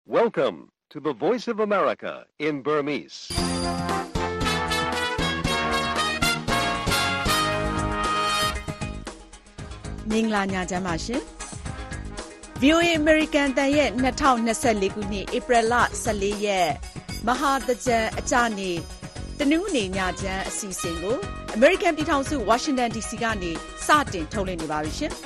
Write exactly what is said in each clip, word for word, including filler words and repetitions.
Welcome to the Voice of America in Burmese. ။မင်္ဂလာညချမ်းပါရှင်။ ဗွီအိုအေ American အသံရဲ့၂၀၂၄ခုနှစ်ဧပြီလ၁၄ရက်မဟာသင်္ကြန်အကျနေ့တနင်္ဂနွေညချမ်းအစီအစဉ်ကို American ပြည်ထောင်စု Washington ဒီစီ ကနေစတင်ထုတ်လွှင့်နေပါပြီရှင်။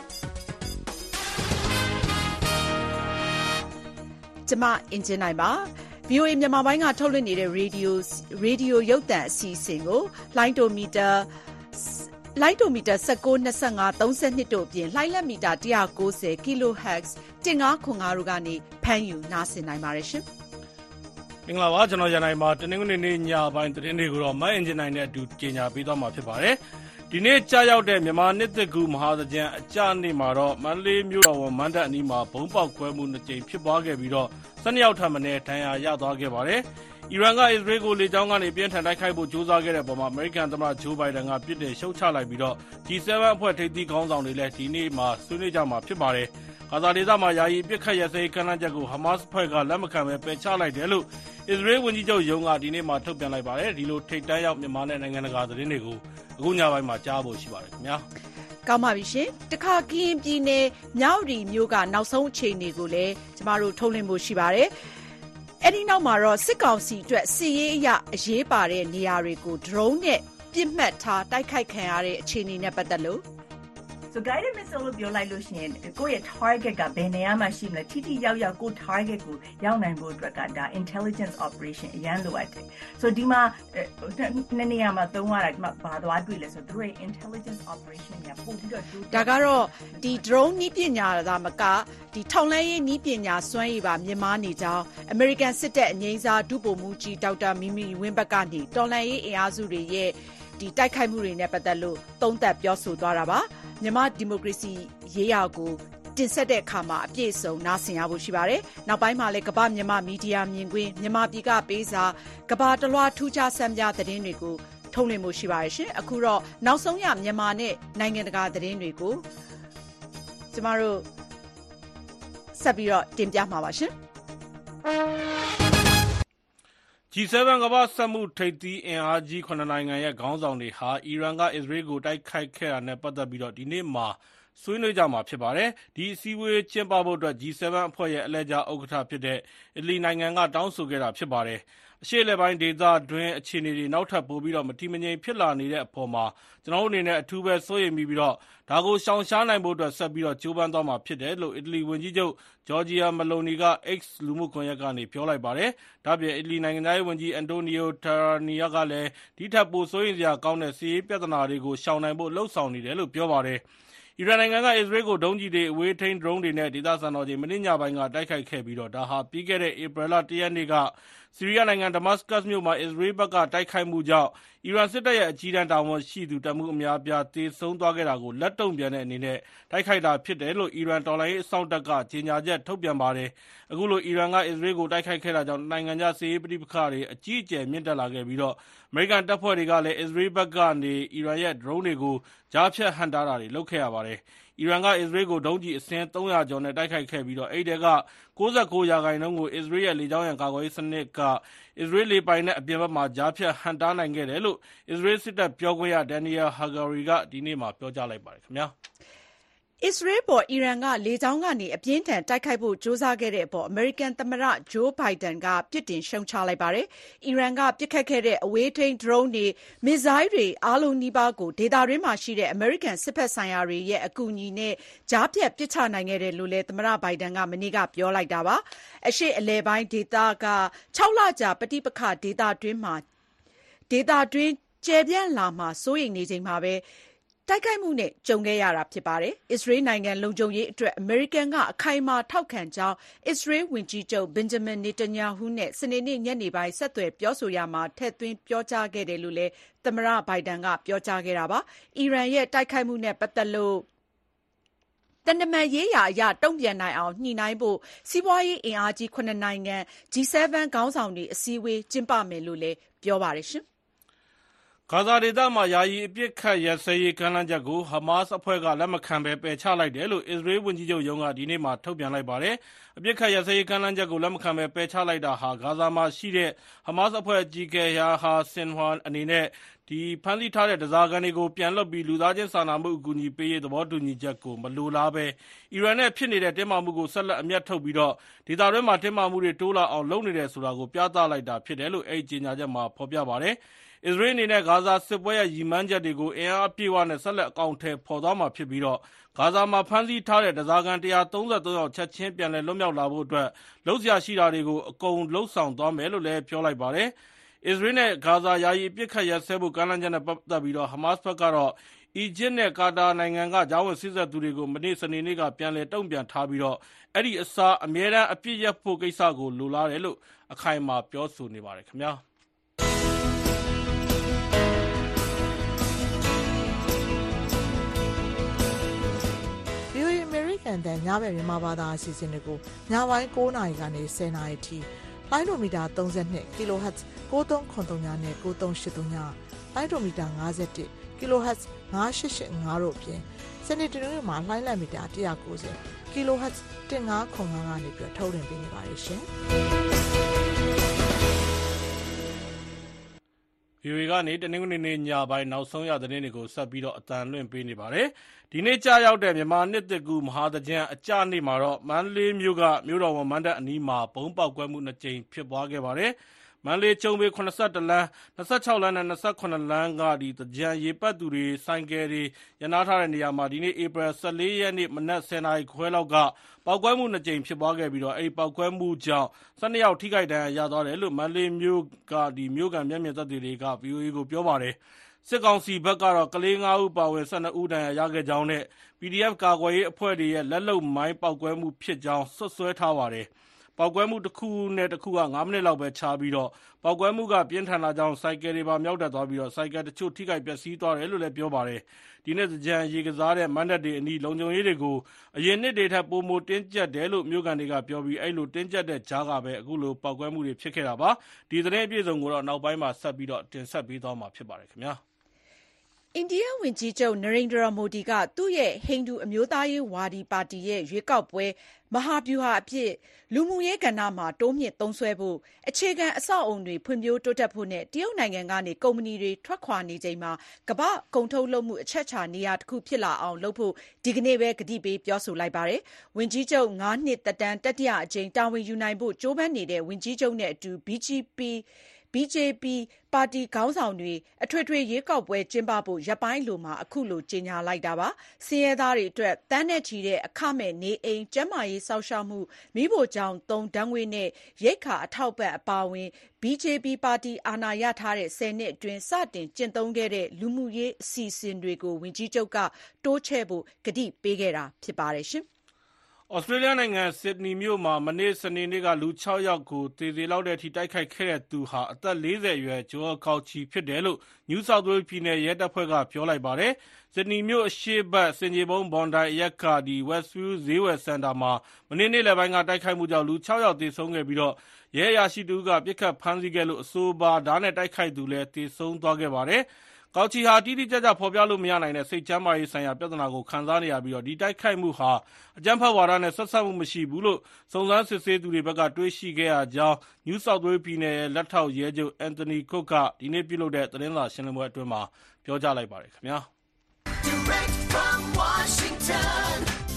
ကျမအင်ဂျင်နိုင်ပါ။ ဗွီအိုအေမြန်မာပိုင်းကထုတ်လွှင့်နေတဲ့ရေဒီယိုရေဒီယိုရုပ်သံအစီအစဉ်ကိုလိုင်းတိုမီတာလိုင်းတိုမီတာ၁၉ ၂၅ ၃၂တို့အပြင်လှိုင်းလက်မီတာ၁၉၀ kHz ၁၅ခွန်၅တို့ကနေဖမ်းယူနားဆင်နိုင်ပါတယ်ရှင်။မင်္ဂလာပါကျွန်တော်ရန်နိုင်ပါတနင်္ဂနွေနေ့ညပိုင်းသတင်းတွေကိုတော့မအင်ဂျင်နိုင်နဲ့အတူကြေညာပေးသွားမှာဖြစ်ပါတယ်။ဒီနေ့ကြာရောက်တဲ့မြန်မာနှစ်သစ်ကူးမဟာသင်္ကြန်အကျနေ့မှာတော့မန္တလေးမြို့တော်ဝန်မန္တအနီးမှာဘုံပေါက်ကွဲမှုနှစ်ကြိမ်ဖြစ်ပွားခဲ့ပြီးတော့၁၂ယောက်ထပ်မံဒဏ်ရာရသွားခဲ့ပါတယ်။အီရန်ကအစ္စရေးကိုလေကြောင်းကနေပြင်းထန်တိုက်ခိုက်ဖို့ကြိုးစားခဲ့တဲ့ပုံမှာအမေရိကန်သမ္မတဂျိုးဘိုင်ဒန်ကပြစ်တင်ရှုတ်ချလိုက်ပြီးတော့ ဂျီ seven အဖွဲ့ထိပ်သီးခေါင်းဆောင်တွေလည်းဒီနေ့မှာဆွေးနွေးကြမှာဖြစ်ပါတယ်။ဂါဇာဒေသမှာယာယီပြစ်ခတ်ရစဲကမ်းလှမ်းချက်ကိုဟမတ်စ်ဖွဲ့ကလက်မခံပဲပယ်ချလိုက်တယ်လို့အစ္စရေးဝန်ကြီးချုပ်ယုံကဒီနေ့မှထုတ်ပြန်လိုက်ပါတယ်။ဒီလိုထိပ်တန်းရောက်မြန်မာနဲ့နိုင်ငံတကာသတင်းတွေကိုအခုညပိုင်းမှာကြားဖို့ရှိပါတယ်ခင်ဗျာ။ကောင်းပါပြီရှင်။တခါကရင်ပြည်နယ်မြောက်ရီမြို့ကနောက်ဆုံးအခြေအနေကိုလည်းကျမတို့ထုတ်လွှင့်ဖို့ရှိပါတယ်။အဲ့ဒီနောက်မှာတော့စစ်ကောင်စီအတွက်စစ်ရေးအရအရေးပါတဲ့နေရာတွေကို drone နဲ့ပြစ်မှတ်ထားတိုက်ခိုက်ခံရတဲ့အခြေအနေနဲ့ပတ်သက်လို့ So guided missile လို့ပြောလိုက်လို့ရှိရင်ကိုယ့်ရဲ့ target ကဘယ်နေရာမှာရှိမလဲထိထိရောက်ရောက်ကို target ကိုရောက်နိုင်ဖို့အတွက်ကဒါ intelligence operation အရန်လိုအပ်တယ်။ So ဒီမှာနှစ်နေရာမှာသုံးရတာဒီမှာဘာသွားတွေ့လဲဆိုတော့သူရဲ့ intelligence operation ကပို့ပြီးတော့ဒါကတော့ဒီ drone နည်းပညာသာမကဒီထောက်လှမ်းရေးနည်းပညာစွမ်းရည်ပါမြင့်မားနေကြောင်း American စစ်တပ်အငြိမ်းစားဒုဗိုလ်မှူးကြီးဒေါက်တာမီမီဝင်းဘက်ကနေတော်လှန်ရေးအင်အားစုတွေရဲ့ဒီတိုက်ခိုက်မှုတွေနဲ့ပတ်သက်လို့သုံးသပ်ပြောဆိုသွားတာပါမြန်မာဒီမိုကရေစီရေးရာကိုတင်ဆက်တဲ့အခါမှာအပြည့်အစုံနားဆင်ရဖို့ရှိပါတယ်။နောက်ပိုင်းမှာလည်းကမ္ဘာမြန်မာမီဒီယာမြင်ကွင်းမြန်မာပြည်ကပေးစာကမ္ဘာတလွှားထူးခြားဆန်းပြသတင်းတွေကိုထုတ်လွှင့်မှုရှိပါတယ်ရှင်။အခုတော့နောက်ဆုံးရမြန်မာနဲ့နိုင်ငံတကာသတင်းတွေကိုကျမတို့ဆက်ပြီးတော့တင်ပြမှာပါရှင်။ဂျီ seven ကမ္ဘာ့စက်မှုထိပ်သီးအင်အားကြီးခုနှစ်နိုင်ငံရဲ့ခေါင်းဆောင်တွေဟာအီရန်ကအစ္စရေးကိုတိုက်ခိုက်ခဲ့တာနဲ့ပတ်သက်ပြီးတော့ဒီနေ့မှာဆွေးနွေးကြမှာဖြစ်ပါတယ်။ဒီအစည်းအဝေးကျင်းပဖို့အတွက် ဂျီ seven အဖွဲ့ရဲ့အလှည့်ကျဥက္ကဋ္ဌဖြစ်တဲ့အီတလီနိုင်ငံကတောင်းဆိုခဲ့တာဖြစ်ပါတယ်။အရှေ့အလယ်ပိုင်းဒေသတွင်းအခြေအနေတွေနောက်ထပ်ပိုပြီးတော့မတည်မငြိမ်ဖြစ်လာနေတဲ့အပေါ်မှာကျွန်တော်တို့အနေနဲ့အထူးပဲစိုးရိမ်ပြီးတော့ဒါကိုရှောင်ရှားနိုင်ဖို့အတွက်ဆက်ပြီးတော့ကြိုးပမ်းသွားမှာဖြစ်တယ်လို့အီတလီဝန်ကြီးချုပ်ဂျော်ဂျီယာမလိုနီက X လူမှုကွန်ရက်ကနေပြောလိုက်ပါတယ်။ဒါ့အပြင်အီတလီနိုင်ငံသားရေးဝန်ကြီးအန်တိုနီယိုတာရာနီယာကလည်းဒီထက်ပိုစိုးရိမ်စရာကောင်းတဲ့စီးရေးပြဿနာတွေကိုရှောင်နိုင်ဖို့လှုံ့ဆော်နေတယ်လို့ပြောပါတယ်။အီရန်နိုင်ငံကအစ္စရေးကိုဒုံးကျည်တွေအဝေးထိန်း drone တွေနဲ့ဒေသစံတော်ချိန်မနေ့ညပိုင်းကတိုက်ခိုက်ခဲ့ပြီးတော့ဒါဟာပြီးခဲ့တဲ့ဧပြီလ၁ရက်နေ့ကဆီးရီးယားနိုင်ငံဒမတ်စကတ်မြို့မှာအစ္စရေးဘက်ကတိုက်ခိုက်မှုကြောင့်အီရန်စစ်တပ်ရဲ့အကြီးတန်းတာဝန်ရှိသူတပ်မှူးအများအပြားသေဆုံးသွားခဲ့တာကိုလက်တုံ့ပြန်တဲ့အနေနဲ့တိုက်ခိုက်တာဖြစ်တယ်လို့အီရန်တော်လှန်ရေးအစောင့်တပ်ကကြေညာချက်ထုတ်ပြန်ပါတယ်။အခုလိုအီရန်ကအစ္စရေးကိုတိုက်ခိုက်ခဲ့တာကြောင့်နိုင်ငံခြားစစ်ရေးပဋိပက္ခတွေအကြီးအကျယ်မြင့်တက်လာခဲ့ပြီးတော့အမေရိကန်တပ်ဖွဲ့တွေကလည်းအစ္စရေးဘက်ကနေအီရန်ရဲ့ drone တွေကိုကြားဖြတ်ဟန့်တားတာတွေလုပ်ခဲ့ရပါတယ်။အီရန်ကအစ္စရေးကိုဒုံးကျည်အစင်းသုံးရာကျော်နဲ့တိုက်ခိုက်ခဲ့ပြီးတော့အဲ့ဒီက၉၉ရာခိုင်နှုန်းကိုအစ္စရေးရဲ့လေကြောင်းရန်ကာကွယ်ရေးစနစ်ကအစ္စရေးလေပိုင်နဲ့အပြင်ဘက်မှာကြားဖြတ်ဟန့်တားနိုင်ခဲ့တယ်လို့အစ္စရေးစစ်တပ်ပြောခွင့်ရဒန်နီယယ်ဟာဂါရီကဒီနေ့မှပြောကြားလိုက်ပါတယ်ခင်ဗျာ။အစ္စရေးပေါ်အီရန်ကလေကြောင်းကနေအပြင်းထန်တိုက်ခိုက်ဖို့ကြိုးစားခဲ့တဲ့အပေါ်အမေရိကန်သမ္မတဂျိုးဘိုင်ဒန်ကပြစ်တင်ရှုံချလိုက်ပါတယ်။အီရန်ကပစ်ခတ်ခဲ့တဲ့အဝေးထိန်း drone တွေမစ်ဇိုင်းတွေအားလုံးနီးပါးကိုဒေသတွင်းမှာရှိတဲ့အမေရိကန်စစ်ဘက်ဆိုင်ရာတွေရဲ့အကူအညီနဲ့ကြားဖြတ်ပစ်ချနိုင်ခဲ့တယ်လို့လည်းသမ္မတဘိုင်ဒန်ကမနေ့ကပြောလိုက်တာပါ။အရှေ့အလယ်ပိုင်းဒေသက၆လကြာပဋိပက္ခဒေသတွင်းမှာဒေသတွင်းကျယ်ပြန့်လာမှာစိုးရိမ်နေချိန်မှာပဲတိုက်ခိုက်မှုနဲ့ကြုံခဲ့ရတာဖြစ်ပါတယ်။အစ္စရေးနိုင်ငံလုံခြုံရေးအတွက်အမေရိကန်ကအခိုင်အမာထောက်ခံကြောင်းအစ္စရေးဝန်ကြီးချုပ်ဘင်ဂျမင်နေတန်ယာဟုနဲ့စနေနေ့ညနေပိုင်းဆက်သွယ်ပြောဆိုရမှာထည့်သွင်းပြောကြားခဲ့တယ်လို့လည်းသမ္မတဘိုင်ဒန်ကပြောကြားခဲ့တာပါ။အီရန်ရဲ့တိုက်ခိုက်မှုနဲ့ပတ်သက်လို့တန်တမန်ရေးရာအရတုံ့ပြန်နိုင်အောင်ညှိနှိုင်းဖို့စီးပွားရေးအင်အားကြီးခုနှစ်နိုင်ငံ ဂျီ seven ခေါင်းဆောင်တွေအစည်းအဝေးကျင်းပမယ်လို့လည်းပြောပါတယ်ရှင်။ဂါဇာဒေသမှာယာယီအပစ်အခတ်ရပ်စဲရေးကမ်းလှမ်းချက်ကိုဟာမတ်စ်အဖွဲ့ကလက်မခံဘဲပယ်ချလိုက်တယ်လို့အစ္စရေးဝန်ကြီးချုပ်ရုံးကဒီနေ့မှာထုတ်ပြန်လိုက်ပါတယ်။အပစ်အခတ်ရပ်စဲရေးကမ်းလှမ်းချက်ကိုလက်မခံဘဲပယ်ချလိုက်တာဟာဂါဇာမှာရှိတဲ့ဟာမတ်စ်အဖွဲ့အကြီးအကဲယာဟာဆင်ဝါအနေနဲ့ဖမ်းဆီးထားတဲ့ဓားစာခံတွေကိုပြန်လွှတ်ပြီးလူသားချင်းစာနာမှုအကူအညီပေးရေးသဘောတူညီချက်ကိုမလိုလားဘဲအီရန်နဲ့ဖြစ်နေတဲ့တင်းမာမှုကိုဆက်လက်အမြတ်ထုတ်ပြီးဒေသတွင်းမှာတင်းမာမှုတွေတိုးလာအောင်လုပ်နေတယ်ဆိုတာကိုပြသလိုက်တာဖြစ်တယ်လို့အဲဒီကြေညာချက်မှာဖော်ပြပါတယ်။အစ္စရေးအနေနဲ့ဂါဇာစစ်ပွဲရဲ့ရည်မှန်းချက်တွေကိုအင်အားအပြည့်အဝနဲ့ဆက်လက်အကောင်အထည်ဖော်သွားမှာဖြစ်ပြီးဂါဇာမှာဖမ်းဆီးထားတဲ့ဓားစာခံတစ်ရာသုံးဆယ်သုံးယောက်ချက်ချင်းပြန်လည်လွတ်မြောက်လာဖို့အတွက်လုပ်စရာရှိတာတွေကိုအကုန်လုပ်ဆောင်သွားမယ်လို့လည်းပြောလိုက်ပါတယ်။အစ္စရေးနဲ့ဂါဇာယာယီအပစ်အခတ်ရပ်စဲဖို့ကမ်းလှမ်းချက်နဲ့ပတ်သက်ပြီးဟာမတ်စ်ဘက်ကတော့အီဂျစ်နဲ့ကာတာနိုင်ငံကကြားဝင်စေ့စပ်သူတွေကိုမနေ့စနေနေ့ကပြန်လည်တုံ့ပြန်ထားပြီးအဲဒီအစားအမြဲတမ်းအပစ်ရပ်ဖို့ကိစ္စကိုလိုလားတယ်လို့အခိုင်အမာပြောဆိုနေပါတယ်ခင်ဗျာ။ကန်တန်ညဘက်မြန်မာဘာသာအစီအစဉ်တွေကိုညပိုင်း၉နာရီကနေ၁၀နာရီထိလိုင်းဒိုမီတာ၃၂ကီလိုဟတ်၉၃၇၃ညနဲ့၉၃၈၃ညလိုင်းဒိုမီတာ၅၁ကီလိုဟတ်၅၈၈၅တို့အပြင်စနေတနင်္ဂနွေမှာလိုင်းလံမီတာ၁၉၀ကီလိုဟတ်၁၅၇၅ကနေပြီးထုတ်လွှင့်ပေးနေပါတယ်ရှင်။ဗီအိုအေ ကနေတနင်္ဂနွေနေ့ညပိုင်းနောက်ဆုံးရသတင်းတွေကိုဆက်ပြီးတော့အသံလွှင့်ပေးနေပါတယ်။ဒီနေ့ကြာရောက်တဲ့မြန်မာနှစ်သစ်ကူးမဟာသင်္ကြန်အကျနေ့မှာတော့မန္တလေးမြို့ကမြို့တော်ဝန်မဏ္ဍပ်အနီးမှာဗုံးပေါက်ကွဲမှုနှစ်ကြိမ်ဖြစ်ပွားခဲ့ပါတယ်။မန္တလေးကျုံးဘေး၇၁လမ်း၊၂၆လမ်းနဲ့၂၇လမ်းကသင်္ကြန်ရေပက်သူတွေဆိုင်ကယ်တွေရပ်နားထားတဲ့နေရာမှာဒီနေ့ဧပြီ၁၄ရက်နေ့မနက်၁၀နာရီခွဲလောက်ကပေါက်ကွဲမှုနှစ်ကြိမ်ဖြစ်ပွားခဲ့ပြီးအဲဒီပေါက်ကွဲမှုကြောင့်၁၂ယောက်ထိခိုက်ဒဏ်ရာရသွားတယ်လို့မန္တလေးမြို့ကမြို့ခံမျက်မြင်သက်သေတွေကဗွီအိုအေကိုပြောပါတယ်။စစ်ကောင်စီဘက်ကတော့ကလေးငါးဦးပါဝင်၁၂ဦးဒဏ်ရာရခဲ့ကြောင်းနဲ့ ပီဒီအက်ဖ် ကာကွယ်ရေးအဖွဲ့တွေရဲ့လက်လုပ်မိုင်းပေါက်ကွဲမှုဖြစ်ကြောင်းစွပ်စွဲထားပါတယ်။ပေါက်ကွဲမှုတစ်ခုနဲ့တစ်ခုကငါးမိနစ်လောက်ပဲခြားပြီးပေါက်ကွဲမှုကပြင်းထန်တာကြောင့်ဆိုင်ကယ်တွေပါမြောက်တက်သွားပြီးဆိုင်ကယ်တချို့ထိခိုက်ပျက်စီးသွားတယ်လို့လည်းပြောပါတယ်။ဒီနေ့သင်္ကြန်ရေကစားတဲ့မဏ္ဍပ်တွေအနီးလုံခြုံရေးတွေကိုအရင်နှစ်တွေထက်ပိုမိုတင်းကျပ်တယ်လို့မြို့ခံတွေကပြောပြီးအဲဒီလိုတင်းကျပ်တဲ့ကြားကပဲအခုလိုပေါက်ကွဲမှုတွေဖြစ်ခဲ့တာပါ။ဒီသတင်းအပြည့်အစုံကိုတော့နောက်ပိုင်းမှာဆက်ပြီးတော့တင်ဆက်ပေးသွားမှာဖြစ်ပါတယ်ခင်ဗျာ။အိန္ဒိယဝန်ကြီးချုပ်နရိန်ဒရာမိုဒီကသူ့ရဲ့ဟိန္ဒူအမျိုးသားရေးဝါဒီပါတီရဲ့ရွေးကောက်ပွဲမဟာဗျူဟာအဖြစ်လူမှုရေးကဏ္ဍမှာတိုးမြှင့်သုံးစွဲဖို့အခြေခံအဆောက်အအုံတွေဖွံ့ဖြိုးတိုးတက်ဖို့နဲ့တရုတ်နိုင်ငံကနေကုမ္ပဏီတွေထွက်ခွာနေချိန်မှာကမ္ဘာ့ကုန်ထုတ်လုပ်မှုအချက်အခြာနေရာတစ်ခုဖြစ်လာအောင်လုပ်ဖို့ဒီကနေ့ပဲကတိပေးပြောဆိုလိုက်ပါတယ်။ဝန်ကြီးချုပ်ငါးနှစ်သက်တမ်းတတိယအကြိမ်တာဝန်ယူနိုင်ဖို့ကြိုးပမ်းနေတဲ့ဝန်ကြီးချုပ်နဲ့အတူ ဘီ ဂျေ ပီ ဘီ ဂျေ ပီ ပါတီခေါင်းဆောင်တွေအထွေထွေရွေးကောက်ပွဲကျင်းပဖို့ရက်ပိုင်းအလိုမှာအခုလိုကြေညာလိုက်တာပါ။ဆင်းရဲသားတွေအတွက်သန်းနဲ့ချီတဲ့အခမဲ့နေအိမ်၊ကျန်းမာရေးစောင့်ရှောက်မှု၊မီးဖိုချောင်သုံးဓာတ်ငွေ့နဲ့ရိက္ခာအထောက်အပံ့အပါအဝင် ဘီ ဂျေ ပီ ပါတီအာဏာရထားတဲ့ဆယ်နှစ်အတွင်းစတင်ကျင့်သုံးခဲ့တဲ့လူမှုရေးအစီအစဉ်တွေကိုဝန်ကြီးချုပ်ကတိုးချဲ့ဖို့ကတိပေးခဲ့တာဖြစ်ပါတယ်။ဩစတြေးလျနိုင်ငံဆစ်ဒနီမြို့မှာမနေ့စနေနေ့ကလူခြောက်ယောက်ကိုသေစေလောက်တဲ့အထိတိုက်ခိုက်ခဲ့တဲ့သူဟာအသက်၄၀အရွယ်ဂျိုအယ်ကောက်ချီဖြစ်တယ်လို့နယူးဆောက်ဝေးလ်ပြည်နယ်ရဲတပ်ဖွဲ့ကပြောလိုက်ပါတယ်။ဆစ်ဒနီမြို့အရှေ့ဘက်ဆင်ခြေဖုံးဘွန်ဒိုင်အရပ်က Westview ဈေးဝယ်စင်တာမှာမနေ့နေ့လယ်ပိုင်းကတိုက်ခိုက်မှုကြောင့်လူခြောက်ယောက်သေဆုံးခဲ့ပြီးရဲအရာရှိတစ်ဦးကပစ်ခတ်ဖမ်းဆီးခဲ့လို့အဆိုပါဓားနဲ့တိုက်ခိုက်သူလည်းသေဆုံးသွားခဲ့ပါတယ်။ကောက်ချီဟာတိတိကျကျဖော်ပြလို့မရနိုင်တဲ့စိတ်ကျန်းမာရေးဆိုင်ရာပြဿနာကိုခံစားနေရပြီးဒီတိုက်ခိုက်မှုဟာအကြမ်းဖက်ဝါဒနဲ့ဆက်စပ်မှုမရှိဘူးလို့စုံစမ်းစစ်ဆေးသူတွေဘက်ကတွေးရှိခဲ့ရကြောင်းနယူးဆောက်ဝေးလ်ပြည်နယ်လက်ထောက်ရဲချုပ်အန်သိုနီကွတ်ကဒီနေ့ပြုလုပ်တဲ့သတင်းစာရှင်းလင်းပွဲအတွင်းမှာပြောကြားလိုက်ပါတယ်ခင်ဗျာ။ Direct from Washington,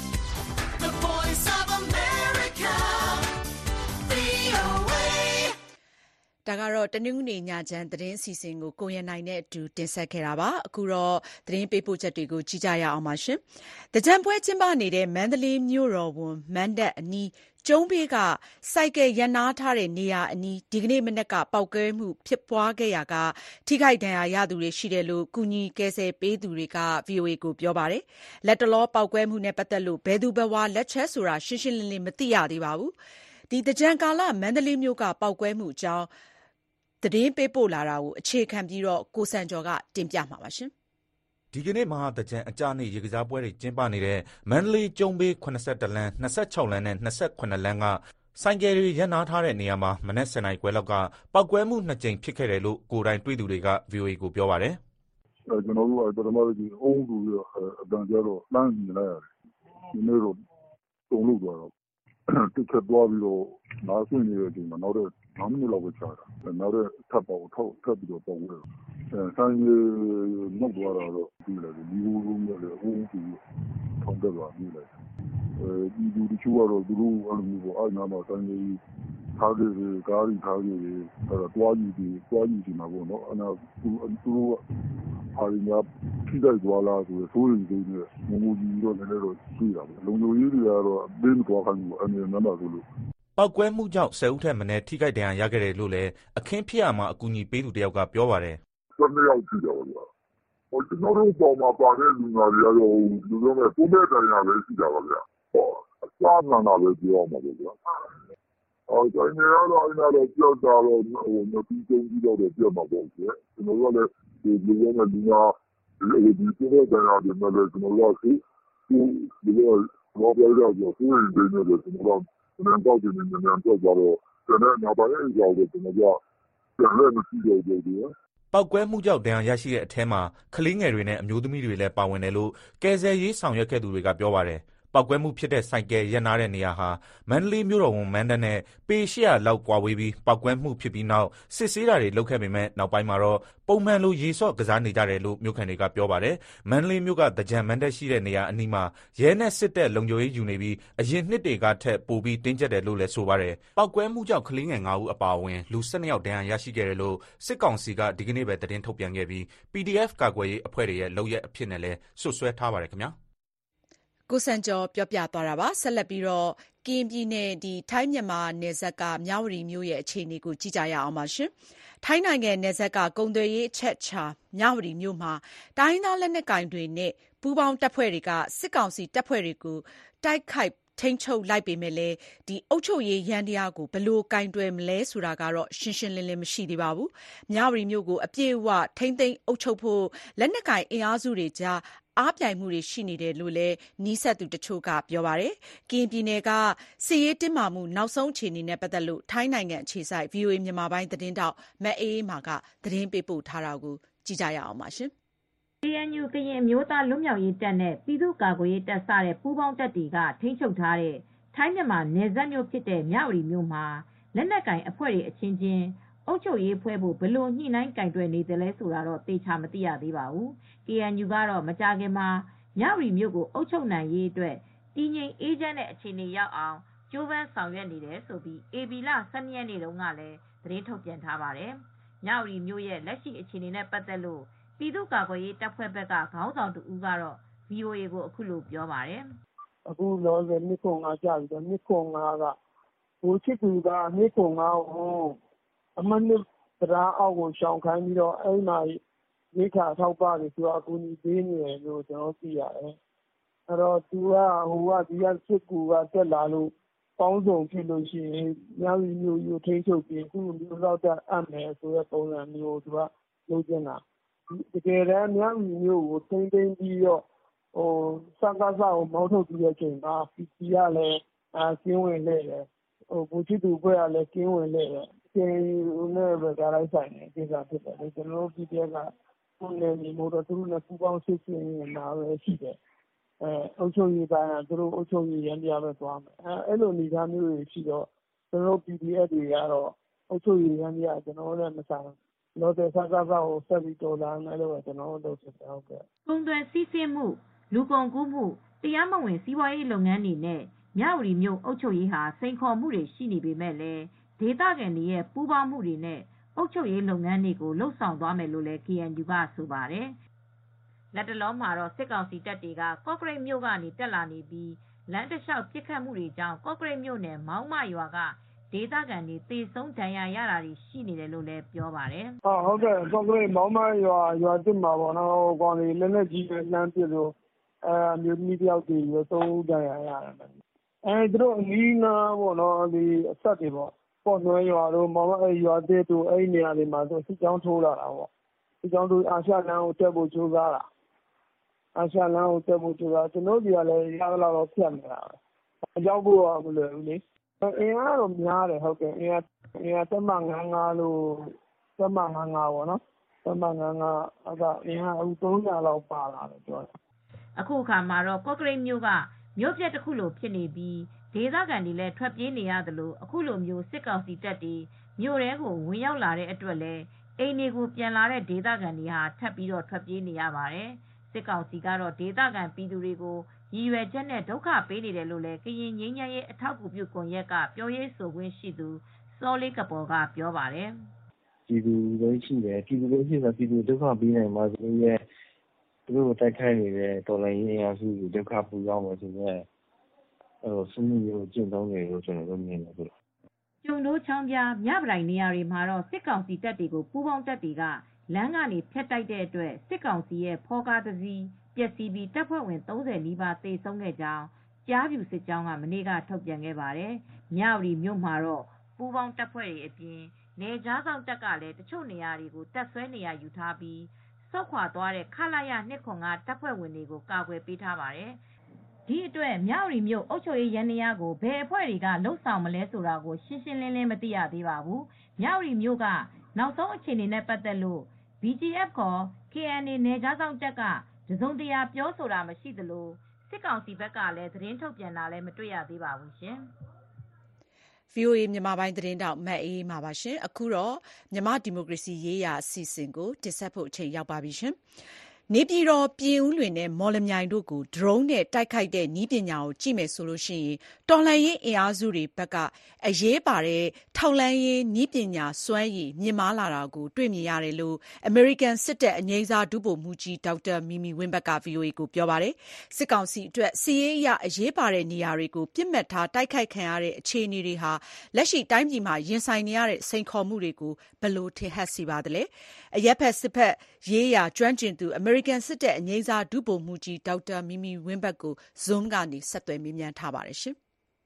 the voice of America, ဗွီအိုအေဒါကတော့တနင်္ဂနွေညချမ်းသတင်းအစီအစဉ်ကိုကိုရနိုင်နဲ့အတူတင်ဆက်ခဲ့တာပါ။အခုတော့သတင်းပေးပို့ချက်တွေကိုကြည့်ကြရအောင်ပါရှင်။သင်္ကြန်ပွဲကျင်းပနေတဲ့မန္တလေးမြို့တော်ဝန်မဏ္ဍပ်အနီးကျုံးဘေးကဆိုင်ကယ်ရပ်နားထားတဲ့နေရာအနီးဒီကနေ့မနက်ကပေါက်ကွဲမှုဖြစ်ပွားခဲ့ရာကထိခိုက်ဒဏ်ရာရသူတွေရှိတယ်လို့ကူညီကယ်ဆယ်ပေးသူတွေကဗွီအိုအေကိုပြောပါတယ်။လက်တလောပေါက်ကွဲမှုနဲ့ပတ်သက်လို့ဘယ်သူဘယ်ဝါလက်ချက်ဆိုတာရှင်းရှင်းလင်းလင်းမသိရသေးပါဘူး။ဒီသင်္ကြန်ကာလမန္တလေးမြို့ကပေါက်ကွဲမှုအကြောင်းသတင်းပေးပို့လာတာကိုအခြေခံပြီးကိုစံကျော်ကတင်ပြမှာပါရှင်။ဒီကနေ့မဟာသင်္ကြန်အကျနေ့ရေကစားပွဲတွေကျင်းပနေတဲ့မန္တလေးကျုံးဘေး၇၁လမ်း၊၂၆လမ်းနဲ့၂၇လမ်းကဆိုင်ကယ်တွေရပ်နားထားတဲ့နေရာမှာမနက်ဆယ်နာရီခွဲလောက်ကပောက်ကွဲမှုနှစ်ကြိမ်ဖြစ်ခဲ့တယ်လို့ကိုယ်တိုင်တွေ့သူတွေက ဗွီအိုအေ ကိုပြောပါတယ်။ကျွန်တော်တို့ကပထမကြီးအုံးဆိုပြီးအတန်ကြတော့လမ်းမြင်လိုက်ရတယ်။ဒီနေ့တော့တုံလို့သွားတော့တစ်ချက်သွားပြီးတော့နားဆွနေတဲ့အချိန်မှာနောက်တော့နောက်မိနစ်လောက်ပဲကြာတာ။နောက်တော့ထပ်ပေါ့ထောက်ထပ်ပြီးတော့ပေါ့ဝဲတော့အဲဆိုင်ကြီးနှုတ်သွားတော့ပြီးလိုက်ဒီလိုလိုမျိုးလေအုံးပြီးထောင်တက်သွားပြီးလိုက်အဲဒီလူတချို့ကတော့သူတို့အဲ့လိုမျိုးပေါ့အဲ့နားမှာဆိုင်ကြီးထားကြတယ်ကားကြီးထားကြတယ်အဲ့တော့တွားယူပြီးတွားယူဒီမှာပေါ့နော်အဲ့ဒါသူသူတို့အားရများထိတိုက်သွားလားဆိုတော့ဆိုရင်ဒီနေ့ငုံငုံကြီးတော့လည်းတော့ရှိတာပဲလုံလုံကြီးတွေကတော့အသိမတော်ခိုင်းဘူးအနေနဲ့မှဆိုလို့ပောက်ကွဲမှုကြောင့်ဆယ်ဦးထက်မနည်းထိခိုက်ဒဏ်ရာရခဲ့တယ်လို့လည်းအခင်းဖြစ်ရမှာအကူအညီပေးသူတယောက်ကပြောပါတယ်။တစ်ယောက်ရှိတယ်ဗျာ။ဟိုကျွန်တော်တို့ပေါ်မှာပါတဲ့လူနာတွေကတော့လူမျိုးမဲ့ပုံမဲ့ဒဏ်ရာပဲရှိတာပါဗျာ။ဟောအစားနာနာပဲပြောမှာပဲဗျာ။အော်ကျွန်တော်တို့အဲ့ဒါတော့ပြောတာတော့ဟိုမပြီးဆုံးပြီးတော့ပြောမှာပေါ့ကွ။ကျွန်တော်တို့လည်းဒီလူမျိုးမဲ့လူနာဒီဒီပုံမဲ့ဒဏ်ရာတွေနဲ့လည်းကျွန်တော်တို့ကဒီဒီလိုပြောရတော့ဆိုရင်ဒီနေ့လည်းကျွန်တော်တို့နံပါတ်တွေနဲ့နံပါတ်တော့ကျွန်တော်နောက်ပိုင်းအကြောင်းတွေကျွန်တော်တို့ပြန်လဲမရှိတော့ဘူးဒီပောက်ကွဲမှုကြောင့်ဒဏ်ရာရရှိတဲ့အထဲမှာကလေးငယ်တွေနဲ့အမျိုးသမီးတွေလည်းပါဝင်တယ်လို့ကယ်ဆယ်ရေးဆောင်ရွက်ခဲ့သူတွေကပြောပါတယ်။ပောက်ကွဲမှုဖြစ်တဲ့ဆိုင်ကယ်ရပ်နားတဲ့နေရာဟာမန္တလေးမြို့တော်ဝန်မန်းတပ်နဲ့ပေ၈၀၀လောက်ကွာဝေးပြီးပောက်ကွဲမှုဖြစ်ပြီးနောက်စစ်ဆေးတာတွေလုပ်ခဲ့ပေမဲ့နောက်ပိုင်းမှာတော့ပုံမှန်လိုရေဆော့ကစားနေကြတယ်လို့မြို့ခံတွေကပြောပါတယ်။မန္တလေးမြို့ကသကြံမန်းတပ်ရှိတဲ့နေရာအနီးမှာရဲနဲ့စစ်တပ်လုံခြုံရေးယူနေပြီးအရင်နှစ်တွေကထက်ပိုပြီးတင်းကျပ်တယ်လို့လည်းဆိုပါတယ်။ပောက်ကွဲမှုကြောင့်ကလေးငယ်၅ဦးအပါအဝင်လူ၁၂ယောက်ဒဏ်ရာရရှိခဲ့တယ်လို့စစ်ကောင်စီကဒီကနေ့ပဲသတင်းထုတ်ပြန်ခဲ့ပြီး ပီဒီအက်ဖ် ကာကွယ်ရေးအဖွဲ့တွေရဲ့လုပ်ရက်အဖြစ်နဲ့လည်းစွပ်စွဲထားပါတယ်ခင်ဗျာ။ကိုစံကျော်ပြောပြသွားတာပါဆက်လက်ပြီးတော့ကရင်ပြည်နယ်ဒီထိုင်းမြန်မာနယ်စပ်ကမြဝတီမြို့ရဲ့အခြေအနေကိုကြည့်ကြရအောင်ပါရှင်ထိုင်းနိုင်ငံနယ်စပ်ကကုန်သွယ်ရေးအချက်ချာမြဝတီမြို့မှာတိုင်းသားလက်နက်ကိုင်တွေနဲ့ပူးပေါင်းတပ်ဖွဲ့တွေကစစ်ကောင်စီတပ်ဖွဲ့တွေကိုတိုက်ခိုက်ထိန်းချုပ်လိုက်ပေမဲ့လည်းဒီအုပ်ချုပ်ရေးရန်တရားကိုဘယ်လိုကင်တွယ်မလဲဆိုတာကတော့ရှင်းရှင်းလင်းလင်းမရှိသေးပါဘူးမြဝတီမြို့ကိုအပြည့်အဝထိန်းသိမ်းအုပ်ချုပ်ဖို့လက်နက်ကိုင်အင်အားစုတွေကြားအားပြိုင်မှုတွေရှိနေတယ်လို့လည်းနီးစပ်သူတချို့ကပြောပါတယ်။ကရင်ပြည်နယ်ကစစ်ရေးတင်းမာမှုနောက်ဆုံးအခြေအနေနဲ့ပတ်သက်လို့ထိုင်းနိုင်ငံအခြေစိုက် ဗွီအိုအေ မြန်မာပိုင်းသတင်းတောက်မအေးအေးမာကသတင်းပေးပို့ထားတာကိုကြည့်ကြရအောင်ပါရှင်။ကေအန်ယူ ကရင်အမျိုးသားလွတ်မြောက်ရေးတပ်နဲ့ပြည်သူ့ကာကွယ်ရေးတပ်စတဲ့ပူးပေါင်းတပ်တွေကထိန်းချုပ်ထားတဲ့ထိုင်းမြန်မာနယ်စပ်မြို့ဖြစ်တဲ့မြဝတီမြို့မှာလက်နက်ကိုင်အဖွဲ့တွေအချင်းချင်းအုပ်ချုပ်ရေးဖွဲ့ဖို့ဘယ်လိုညှိနှိုင်းကင်တွယ်နေသလဲဆိုတာတော့သေချာမသိရသေးပါဘူး။ ကေအန်ယူ ကတော့မကြာခင်မှာမြဝတီမြို့ကိုအုပ်ချုပ်နိုင်ရေးအတွက်တည်ငြိမ်အေးချမ်းတဲ့အခြေအနေရောက်အောင်ကြိုးပမ်းဆောင်ရွက်နေတယ်လို့ဧပြီလ ၁၂ ရက်နေ့တုန်းကလည်းသတင်းထုတ်ပြန်ထားပါတယ်။မြဝတီမြို့ရဲ့လက်ရှိအခြေအနေနဲ့ပတ်သက်လို့ပြည်သူ့ကာကွယ်ရေးတပ်ဖွဲ့ဘက်ကခေါင်းဆောင်တဦးကတော့ ဗွီအိုအေ ကိုအခုလိုပြောပါတယ်။“အခုလောလောဆယ်မြစ်ခွန်၅ကျပြီ။မြစ်ခွန်၅ကဗိုလ်ချစ်သူကမြစ်ခွန်၅ကိုအမှတ်၂တံတားအောက်ကိုရှောင်ခိုင်းပြီးတော့အဲဒီမှာရိက္ခာအထောက်အပံ့တွေသူကအကူညီပေးနေတယ်လို့ကျနော်တို့သိရတယ်။အဲဒီတော့သူကဟိုကဒီကစစ်ကူကတက်လာလို့ပေါင်းစုံဖြစ်လို့ရှိရင်မြဝတီမြို့ကြီးကိုထိန်းချုပ်ပြီးသူ့ကိုမြို့တော်အပ်မယ်ဆိုတဲ့ပုံစံမျိုးသူကလုပ်ချင်တာ။တကယ်တမ်းမြဝတီမြို့ကိုထိန်းသိမ်းပြီးတော့စကစကိုမောင်းထုတ်ပြီးတဲ့အချိန်မှာပီစီကလည်းကင်းဝင်လှည့်တယ်။ဗိုလ်ချစ်သူအဖွဲ့ကလည်းကင်းဝင်လှည့်တယ်။ကေအန်ယူနဲ့ပဲတိုက်ရိုက်ဆိုင်တဲ့ကိစ္စဖြစ်တယ်လေ။ကျနော်တို့ ပီဒီအက်ဖ် ကကိုယ့်နယ်မြေမို့တော့သူတို့နဲ့ပူးပေါင်းစစ်ဆင်နေတာပဲရှိတယ်။အုပ်ချုပ်ရေးပိုင်းကသူတို့အုပ်ချုပ်ရေးယန္တရားပဲသွားမယ်။အဲဒီလိုအနေအထားမျိုးတွေရှိတော့ကျနော်တို့ ပီဒီအက်ဖ် တွေကတော့အုပ်ချုပ်ရေးယန္တရားကျနော်တို့နဲ့မဆိုင်ဘူး။လောလောဆယ်စကစကိုဆက်ပြီးတော်လှန်မယ်လို့ပဲကျနော်တို့လုပ်ဖြစ်တယ်။ဟုတ်ကဲ့။ ”ကုန်သွယ်စီးဆင်းမှု၊လူကုန်ကူးမှု၊တရားမဝင်စီးပွားရေးလုပ်ငန်းတွေနဲ့မြဝတီမြို့အုပ်ချုပ်ရေးဟာစိန်ခေါ်မှုတွေရှိနေပေမဲ့လည်းဒေသခံတွေရဲ့ပူးပေါင်းမှုတွေနဲ့အုပ်ချုပ်ရေးလုပ်ငန်းတွေကိုလုပ်ဆောင်သွားမယ်လို့လည်း ကေအန်ယူ ကဆိုပါတယ်။လတ်တလောမှာတော့စစ်ကောင်စီတပ်တွေကကော့ကရိတ်မြို့ကနေတက်လာနေပြီးလမ်းတလျှောက်ပစ်ခတ်မှုတွေကြောင့်ကော့ကရိတ်မြို့နယ်မောင်းမရွာကဒေသခံတွေသေဆုံးဒဏ်ရာရတာတွေရှိနေတယ်လို့လည်းပြောပါတယ်။“ဟုတ်ကဲ့ကော့ကရိတ်မောင်းမရွာရွာသစ်မှာပေါ့နော်။ဟိုကောင်တွေလက်နက်ကြီးနဲ့လှမ်းပစ်လို့အမျိုးသမီးတယောက်သေပြီးသုံးဦးဒဏ်ရာရတယ်။သူတို့အနီးအနားပေါ့နော်အစပ်တွေပေါ့ကော့နွဲရွာတို့မောင်းမရွာသစ်တို့အဲဒီနေရာတွေမှာစစ်ကြောင်းထိုးလာတာပေါ့။စစ်ကြောင်းထိုးအာရှလမ်းကိုတက်ဖို့ကြိုးစားတာ။အာရှလမ်းကိုတက်ဖို့ကြိုးစားကျနော်တို့ဆီကလည်းရသလောက်တော့ဖြတ်နေတာပဲ။ရောက်ဖို့ကမလွယ်ဘူးလေအင်အားတော့များတယ်ဟုတ်ကဲ့အင်အားအင်အားတက်မငန်းငါလို့တက်မငန်းငါပေါ့နော်တက်မငန်းငါကအင်အားအခုသုံးရာလောက်ပါလာတယ်ပြောတယ်အခုအခါမှာတော့ကော့ကရိတ်မြို့ကမြို့ပြတစ်ခုလိုဖြစ်နေပြီးဒေသခံတွေလည်းထွက်ပြေးနေရသလိုအခုလိုမျိုးစစ်ကောင်စီတပ်တွေမြို့ထဲကိုဝင်ရောက်လာတဲ့အတွက်လည်းအိမ်တွေကိုပြန်လာတဲ့ဒေသခံတွေဟာထပ်ပြီးတော့ထွက်ပြေးနေရပါတယ်စစ်ကောင်စီကတော့ဒေသခံပြည်သူတွေကိုရည်ရွယ်ချက်နဲ့ဒုက္ခပေးနေတယ်လို့လည်းကရင်ငြိမ်းချမ်းရေးအထောက်အကူပြုကွန်ရက်ကပြောရေးဆိုခွင့်ရှိသူစောလေးကပေါ်ကပြောပါတယ်ပြည်သူလည်းရှိတယ်ပြည်သူလည်းရှိတာပြည်သူဒုက္ခပေးနိုင်မှာဆိုရင်သူတို့တိုက်ခိုက်နေတဲ့တော်လိုင်းရေးအရာစုကိုဒုက္ခပူရောက်မှာဆိုတော့အဲလိုစနစ်မျိုးကျင့်သုံးနေလို့ကျွန်တော်တို့မြင်တယ်ဆိုတော့ကျုံတို့ချောင်းပြမြပတိုင်းနေရာတွေမှာတော့စစ်ကောင်စီတပ်တွေကိုပူးပေါင်းတပ်တွေကလမ်းကနေဖျက်တိုက်တဲ့အတွက်စစ်ကောင်စီရဲ့ဖောကားတစီပျက်စီးပြီးတပ်ဖွဲ့ဝင်သုံးဆယ်နီးပါးသေဆုံးခဲ့ကြောင်းကြားပြူစစ်ကြောင်းကမနေ့ကထုတ်ပြန်ခဲ့ပါတယ်။မြဝတီမြို့မှာတော့ပူးပေါင်းတပ်ဖွဲ့တွေအပြင်နေကြားဆောင်တပ်ကလည်းတချို့နေရာတွေကိုတပ်ဆွဲနေရယူထားပြီးဆောက်ခွာသွားတဲ့ခလာရနှစ်ခွန်ကတပ်ဖွဲ့ဝင်တွေကိုကာကွယ်ပေးထားပါတယ်။ဒီအတွက်မြဝတီမြို့အုပ်ချုပ်ရေးရန်နေရာကိုဘယ်အဖွဲ့တွေကလှုပ်ဆောင်မလဲဆိုတာကိုရှင်းရှင်းလင်းလင်းမသိရသေးပါဘူး။မြဝတီမြို့ကနောက်ဆုံးအခြေအနေနဲ့ပတ်သက်လို့ ဘီ ဂျီ အက်ဖ် ခေါ် ကေ အန် အေ နယ်ခြားစောင့်တပ်ကတစုံတရာပြောဆိုတာမရှိသလိုစစ်ကောင်စီဘက်ကလည်းသတင်းထုတ်ပြန်တာလည်းမတွေ့ရသေးပါဘူးရှင်။ ဗွီအိုအေမြန်မာပိုင်းသတင်းတောက်မတ်အေးမှာပါရှင်အခုတော့မြန်မာဒီမိုကရေစီရေးရာအစီအစဉ်ကိုတင်ဆက်ဖို့အချိန်ရောက်ပါပြီရှင်နေပြည်တော်ပြင်ဦးလွင်နဲ့မော်လမြိုင်တို့ကိုဒရုန်းနဲ့တိုက်ခိုက်တဲ့နည်းပညာကိုကြည့်မယ်ဆိုရင်တော်လှန်ရေးအင်အားစုတွေဘက်ကအရေးပါတဲ့ထောက်လှမ်းရေးနည်းပညာစွမ်းရည်မြင့်မားလာတာကိုတွေ့မြင်ရတယ်လို့အမေရိကန်စစ်တပ်အငြိမ်းစားဒုဗိုလ်မှူးကြီးဒေါက်တာမီမီဝင်းဘတ်က ဗွီအိုအေကိုပြောပါတယ်စစ်ကောင်စီအတွက်စစ်ရေးအရအရေးပါတဲ့နေရာတွေကိုပြစ်မှတ်ထားတိုက်ခိုက်ခံရတဲ့အခြေအနေတွေဟာလက်ရှိတိုင်းပြည်မှာရင်ဆိုင်နေရတဲ့စိန်ခေါ်မှုတွေကိုဘယ်လိုထင်ဟပ်စေပါသလဲအရက်ဖက်စစ်ဖက်ရေးရာကျွမ်းကျင်သူအမေရိကန်စစ်တပ်အငြိမ်းစားဒုဗိုလ်မှူးကြီးဒေါက်တာမီမီဝင်းဘတ်ကို Zoom ကနေဆက်သွယ်မေးမြန်းထားပါတယ်ရှင်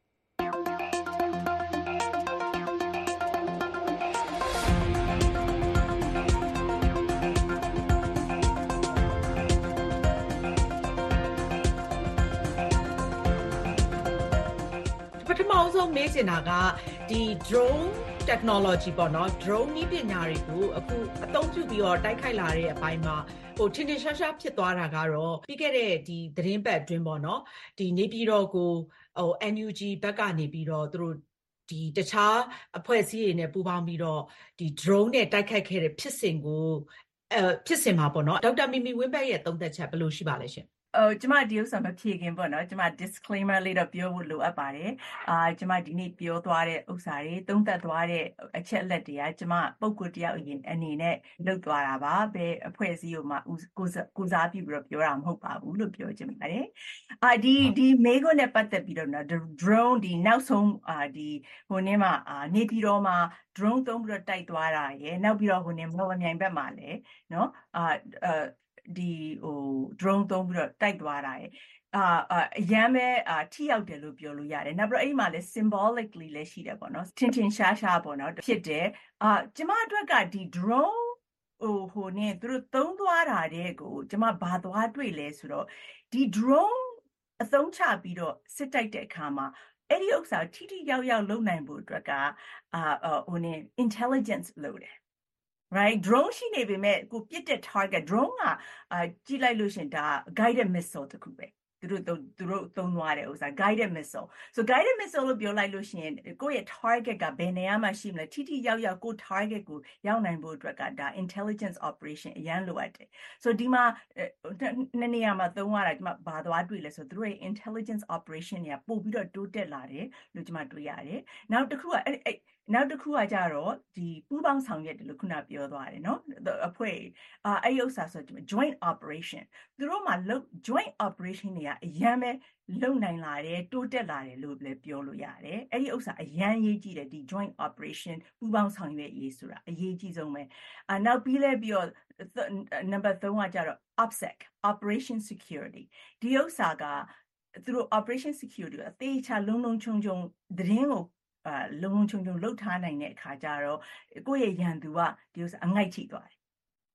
ပထမဆုံးမေးချင်တာကဒီ drone technology ပေါ့နော် drone နည်းပညာတွေကိုအခုအသုံးပြုပြီးတော့တိုက်ခိုက်လာတဲ့အပိုင်းမှာဟိုထင်ထင်ရှားရှားဖြစ်သွားတာကတော့ပြီးခဲ့တဲ့ဒီသတင်းပတ်အတွင်းပေါ့နော်ဒီနေပြည်တော်ကိုဟို အန် ယူ ဂျီ ဘက်ကနေပြီးတော့သူတို့ဒီတခြားအဖွဲ့အစည်းတွေနဲ့ပူးပေါင်းပြီးတော့ဒီ drone နဲ့တိုက်ခိုက်ခဲ့တဲ့ဖြစ်စဉ်ကိုအဲဖြစ်စဉ်မှာပေါ့နော်ဒေါက်တာမီမီဝင်းဘတ်ရဲ့သုံးသပ်ချက်ဘယ်လိုရှိပါလဲရှင်အော်ကျမဒီဥစ္စာမဖြေခင်ပေါ့နော်ကျမ disclaimer လေးတော့ပြောဖို့လိုအပ်ပါတယ်အာကျမဒီနေ့ပြောသွားတဲ့ဥစ္စာတွေသုံးသပ်သွားတဲ့အချက်အလက်တွေကကျမပုံကိုတယောက်အနေနဲ့လုပ်သွားတာပါဘယ်အဖွဲ့အစည်းကိုမှကိုကိုစားပြုပြီးတော့ပြောတာမဟုတ်ပါဘူးလို့ပြောချင်ပါတယ်အာဒီဒီမေဂိုနဲ့ပတ်သက်ပြီးတော့နော် drone ဒီနောက်ဆုံးအာဒီဟိုနေ့မှာအာနေပြည်တော်မှာ drone သုံးပြီးတော့တိုက်သွားတာရယ်နောက်ပြီးတော့ဟိုနေ့မော်လမြိုင်ဘက်မှာလည်းနော်အာအာဒီဟို drone သုံးပြီးတော့တိုက်သွားတာရယ်အာအရန်ပဲအာထိရောက်တယ်လို့ပြောလို့ရတယ်နောက်ပြီးအဲ့မှာလည်း symbolically လည်းရှိတယ်ပေါ့နော်ထင်ထင်ရှားရှားပေါ့နော်ဖြစ်တယ်အာကျမအတွက်ကဒီ drone ဟိုဟိုနဲ့သူတို့သုံးသွားတာတဲ့ကိုကျမဘာသွားတွေ့လဲဆိုတော့ဒီ drone အသုံးချပြီးတော့စစ်တိုက်တဲ့အခါမှာအဲ့ဒီဥစ္စာထိထိရောက်ရောက်လုပ်နိုင်ဖို့အတွက်ကအာဟိုနဲ့ intelligence လို့တယ်right drone ရှိနေပေမဲ့ကိုပြစ်တဲ့ target drone ကအာကြည့်လိုက်လို့ရှင်ဒါ guided missile တခုပဲသူတို့သူတို့သုံးသွားတဲ့ဥစ္စာ guided missile so guided missile လို့ပြောလိုက်လို့ရှင်ကိုယ့်ရဲ့ target ကဘယ်နေရာမှာရှိမလဲထိထိရောက်ရောက်ကို target ကိုရောက်နိုင်ဖို့အတွက်ကဒါ intelligence operation အရန်လိုအပ်တယ် so ဒီမှာနှစ်နေရာမှာသုံးရတာဒီမှာဘာသွားတွေ့လဲဆိုသူတို့ရဲ့ intelligence operation တွေကပို့ပြီးတော့တိုးတက်လာတယ်လို့ကျွန်မတွေ့ရတယ်နောက်တစ်ခုကအဲ့နောက်တစ်ခုကကြတော့ဒီပူးပေါင်းဆောင်ရွက်တယ်လို့ခုနပြောသွားတယ်နော်အဖွဲ့အာအဲ့ဥစ္စာဆို joint operation သူတို့မှာ joint operation တွေကအရန်ပဲလုံနိုင်လာတယ်တိုးတက်လာတယ်လို့လည်းပြောလို့ရတယ်အဲ့ဒီဥစ္စာအရန်ရေးကြည့်တယ်ဒီ joint operation ပူးပေါင်းဆောင်ရွက်ရေးဆိုတာအရေးကြီးဆုံးပဲအာနောက်ပြီးလဲပြီးတော့ number three ကကြတော့ OPSEC operation security ဒီဥစ္စာကသူတို့ operation security အသေးချာလုံးလုံးချုံချုံသတင်းကိုအာလုံလုံချုံချုံလှုပ်ထားနိုင်တဲ့အခါကျတော့ကိုယ့်ရဲ့ရန်သူကဒီဥစ္စာအငိုက်ချိသွားတယ်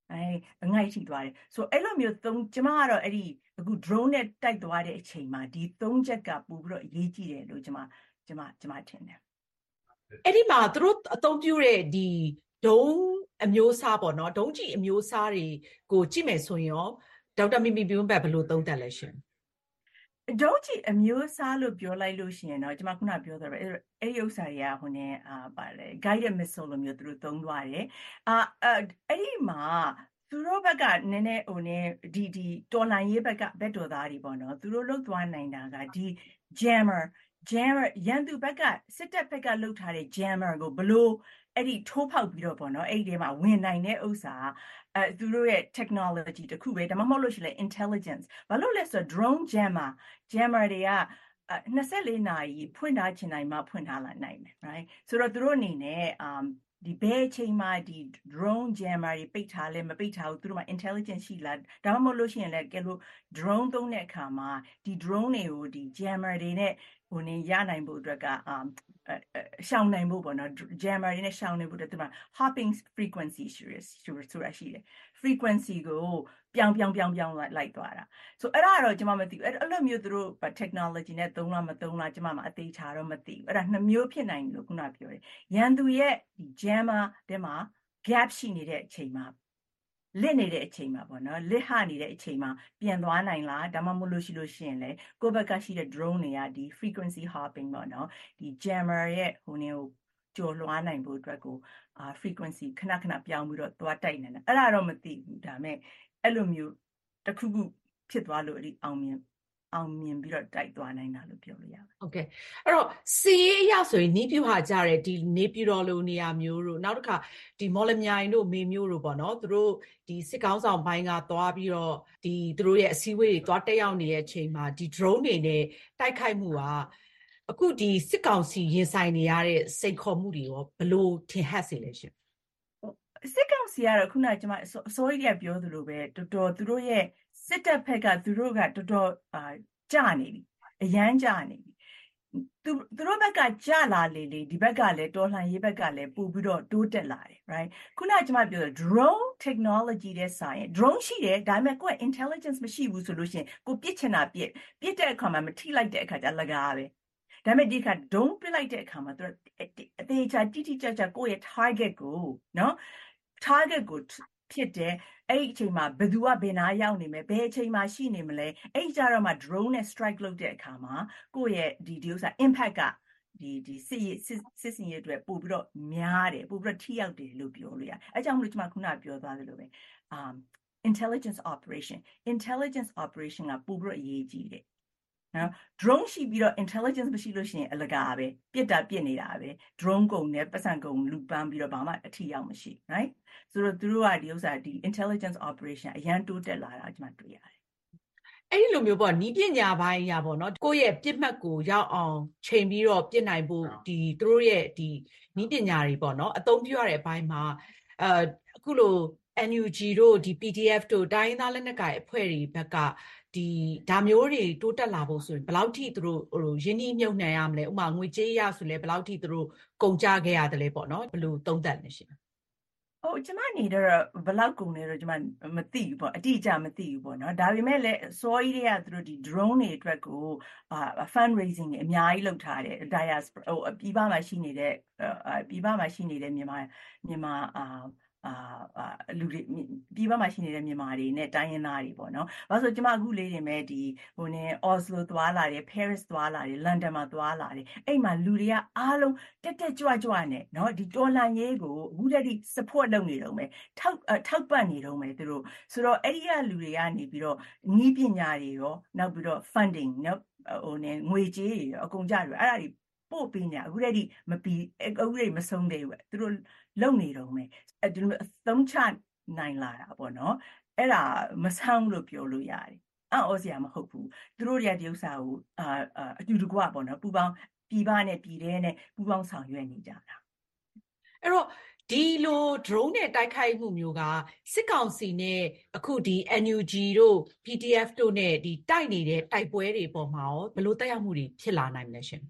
အဲအငိုက်ထိသွားတယ်ဆိုအဲ့လိုမျိုးသုံးကျမကတော့အဲ့ဒီအခု drone နဲ့တိုက်သွားတဲ့အချိန်မှာဒီသုံးချက်ကပို့ပြီးတော့အရေးကြီးတယ်လို့ကျမကျမကျမထင်တယ်အဲ့ဒီမှာသူတို့အသုံးပြုတဲ့ဒီဒုံးအမျိုးအစားပေါ့နော်ဒုံးကြီးအမျိုးအစားတွေကိုကြည့်မယ်ဆိုရင်ရောဒေါက်တာမီမီပြွန်းဘက်ဘယ်လိုသုံးသပ်လဲရှင်ဒုံးကြီးအမျိုးအစားလို့ပြောလိုက်လို့ရှိရင်တော့ကျွန်မခုနပြောသလိုအဲ့အဲ့ဒီဥစ္စာတွေကဟိုနေအာပါလေ guided missile လို့မျိုးသူတို့သုံးသွားတယ်အာအဲ့ဒီမှာသူတို့ဘက်ကနည်းနည်းဟိုနေဒီဒီတော်လိုင်းရေးဘက်ကဘက်တော်သားတွေပေါ့နော်သူတို့လုတ်သွားနိုင်တာကဒီ jammer jammer ရန်သူဘက်ကစစ်တပ်ဘက်ကလုတ်ထားတဲ့ jammer ကိုဘလို့အဲ့ဒီထိုးဖောက်ပြီးတော့ပေါ့နော်အဲ့ဒီထဲမှာဝင်နိုင်တဲ့ဥစ္စာအဲသူတို့ရဲ့ technology တခုပဲဒါမှမဟုတ်လို့ရှိရင် intelligence ဘာလို့လဲဆိုတော့ drone jammer jammer တွေကtwenty-fourနာရီဖွင့်ထားချင်တိုင်းမှဖွင့်ထားလာနိုင်တယ် right ဆိုတော့သူတို့အနေနဲ့ um ဒီဘယ်အချိန်မှာဒီ drone jammer တွေပိတ်ထားလဲမပိတ်ထားဘူးသူတို့မှာ intelligence ရှိလားဒါမှမဟုတ်လို့ရှိရင်လည်းကဲလို့ drone သုံးတဲ့အခါမှာဒီ drone တွေကိုဒီ jammer တွေနဲ့ဟိုနေရနိုင်ဖို့အတွက်က um ရှောင်နိုင်ဖို့ပေါ့နော် jammer တွေနဲ့ရှောင်နိုင်ဖို့အတွက်ဒီမှာ hopping frequency ဆိုတာရှိတယ် frequency ကိုပြောင်းပြောင်းပြောင်းပြောင်းလိုက်သွားတာဆိုအဲ့ဒါတော့ကျွန်မမသိဘူးအဲ့လိုမျိုးသူတို့ technology နဲ့သုံးလားမသုံးလားကျွန်မမအသေးချာတော့မသိဘူးအဲ့ဒါနှစ်မျိုးဖြစ်နိုင်လို့ခုနပြောတယ်ရန်သူရဲ့ဒီ jammer တဲမှာ gap ရှိနေတဲ့အချိန်မှာလစ်နေတဲ့အချိန်မှာပေါ့နော်လစ်ဟနေတဲ့အချိန်မှာပြန်သွားနိုင်လားဒါမှမဟုတ်လို့ရှိလို့ရှိရင်လေကိုယ့်ဘက်ကရှိတဲ့ drone တွေကဒီ frequency hopping ပေါ့နော်ဒီ jammer ရဲ့ဟိုနေကိုကျော်လွှားနိုင်ဖို့အတွက်ကိုအာ frequency ခဏခဏပြောင်းပြီးတော့သွားတိုက်နေတာအဲ့ဒါတော့မသိဘူးဒါပေမဲ့အဲ့လိုမျိုးတစ်ခုခုဖြစ်သွားလို့အဲ့ဒီအောင်မြင်အောင်မြင်ပြီးတော့တိုက်သွားနိုင်တာလို့ပြောလို့ရပါတယ်။ Okay အဲ့တော့စီးအရဆိုရင်နီးပြဟာကြတဲ့ဒီနေပြည်တော်လိုနေရာမျိုးတို့နောက်တစ်ခါဒီမော်လမြိုင်တို့မေမျိုးတို့ပေါ့နော်သူတို့ဒီစစ်ကောင်းဆောင်ဘိုင်းကသွားပြီးတော့ဒီသူတို့ရဲ့အစည်းအဝေးတွေသွားတက်ရောက်နေတဲ့အချိန်မှာဒီ drone တွေနဲ့တိုက်ခိုက်မှုကအခုဒီစစ်ကောင်စီရင်ဆိုင်နေရတဲ့စိတ်ခေါ်မှုတွေရောဘလို့ထင်ဟပ်စေလဲရှင်စစ်ကောင်စီကတော့ခုနကကျွန်မအစိုးရကပြောသလိုပဲတော်တော်သူတို့ရဲ့စစ်တပ်ဖက်ကသူတို့ကတော်တော်အာကြာနေပြီအရန်ကြာနေပြီသူသူတို့ဘက်ကကြာလာလေလေဒီဘက်ကလည်းတော်လှန်ရေးဘက်ကလည်းပို့ပြီးတော့တိုးတက်လာတယ် right ခုနကကျွန်မပြောတဲ့ drone technology တဲ့ဆိုင် drone ရှိတယ်ဒါပေမဲ့ကိုယ် intelligence မရှိဘူးဆိုလို့ရှိရင်ကိုပြစ်ချင်တာပြစ်ပြစ်တဲ့အခါမှာမထိလိုက်တဲ့အခါကျလကားပဲဒါပေမဲ့ဒီခါ don't ပြလိုက်တဲ့အခါမှာသူအသေးချာတိတိကျကျကိုယ့်ရဲ့ target ကိုနော် target ကိုဖြစ်တယ်အဲ့ဒီအချိန်မှာဘယ်သူကဘယ်နာရောက်နေမလဲဘယ်အချိန်မှာရှိနေမလဲအဲ့ကြတော့မှ drone နဲ့ strike လုပ်တဲ့အခါမှာကိုယ့်ရဲ့ဒီဒီဥစ္စာ impact ကဒီဒီစစ်ရေးစစ်စင်ရေးအတွက်ပို့ပြီးတော့များတယ်ပို့ပြီးတော့ထိရောက်တယ်လို့ပြောလို့ရအဲကြောင့်မလို့ကျွန်မခုနပြောသွားသလိုပဲ um intelligence operation intelligence operation ကပို့ပြီးတော့အရေးကြီးတယ်နော် drone ရှိပြီးတော့ intelligence မရှိလို့ရှိရင်အလကားပဲပြစ်တာပြစ်နေတာပဲ drone ကုန်နဲ့ပတ်စံကုန်လူပန်းပြီးတော့ဘာမှအထီရောက်မရှိ right ဆိုတော့သူတို့ကဒီဥစ္စာဒီ intelligence operation အရန်တိုးတက်လာတာကျွန်မတွေ့ရတယ်အဲ့ဒီလိုမျိုးပေါ့နီးပညာပိုင်းရပေါ့နော်ကိုယ့်ရဲ့ပြစ်မှတ်ကိုရောက်အောင်ချိန်ပြီးတော့ပြစ်နိုင်ဖို့ဒီသူတို့ရဲ့ဒီနီးပညာတွေပေါ့နော်အသုံးပြုရတဲ့အပိုင်းမှာအဲအခုလို N U G တို့ဒီ P D F တို့တိုင်းရင်းသားလက်နက်ကိုင်အဖွဲ့တွေဘက်ကဒီဒါမျိုးတွေတိုးတက်လာဖို့ဆိုရင်ဘယ်လောက်ထိသူတို့ဟိုရင်းနှီးမြှုပ်နှံရမလဲဥပမာငွေကြေးရဆိုလဲဘယ်လောက်ထိသူတို့ကုန်ကြခဲ့ရတယ်လဲပေါ့နော်ဘယ်လိုသုံးသပ်လဲရှင်ဟိုကျမနေတော့ဘယ်လောက်ကုန်လဲတော့ကျမမသိဘူးပေါ့အတိအကျမသိဘူးပေါ့နော်ဒါပေမဲ့လည်းစောကြီးတွေကသူတို့ဒီ drone တွေအတွက်ကိုအာ fund raising တွေအများကြီးလုပ်ထားတယ် diaspora ဟိုပြည်ပမှာရှိနေတဲ့ပြည်ပမှာရှိနေတဲ့မြန်မာမြန်မာအာအာလူတွေပြည်ပမှာရှိနေတဲ့မြန်မာတွေနဲ့တိုင်းရင်းသားတွေပေါ့နော်။ဘာလို့ဆိုကျမအခုလေးတွေမဲ့ဒီဟိုနေ Oslo သွားလာတယ် Paris သွားလာတယ် London မှာသွားလာတယ်အဲ့မှာလူတွေကအားလုံးတက်တက်ကြွကြွနဲ့နော်ဒီတော်လှန်ရေးကိုအခုတည်းက support လုပ်နေတော့မယ်ထောက်ထောက်ပံ့နေတော့မယ်သူတို့ဆိုတော့အဲ့ဒီကလူတွေကနေပြီးတော့နည်းပညာတွေရောနောက်ပြီးတော့ funding နော်ဟိုနေငွေကြေးတွေရောအကုန်ကြတယ်အဲ့ဒါတွေပို့ပေးနေအခုတည်းကမပြီးအခုတည်းမဆုံးသေးဘူးသူတို့လုံနေတော့မယ်အဲဒီလိုအသုံးချနိုင်လာတာပေါ့နော်အဲ့ဒါမဆောင်လို့ပြောလို့ရတယ်အော်စရာမဟုတ်ဘူးသူတို့တွေကဒီဥစ္စာကိုအာအတူတကွပေါ့နော်ပူပေါင်းပြည်ပနဲ့ပြည်ထဲနဲ့ပူပေါင်းဆောင်ရွက်နေကြတာအဲ့တော့ဒီလို drone နဲ့တိုက်ခိုက်မှုမျိုးကစစ်ကောင်စီနဲ့အခုဒီ N U G တို့ P D F တို့နဲ့ဒီတိုက်နေတဲ့တိုက်ပွဲတွေပေါ်မှာရောဘယ်လိုတက်ရောက်မှုတွေဖြစ်လာနိုင်မလဲရှင်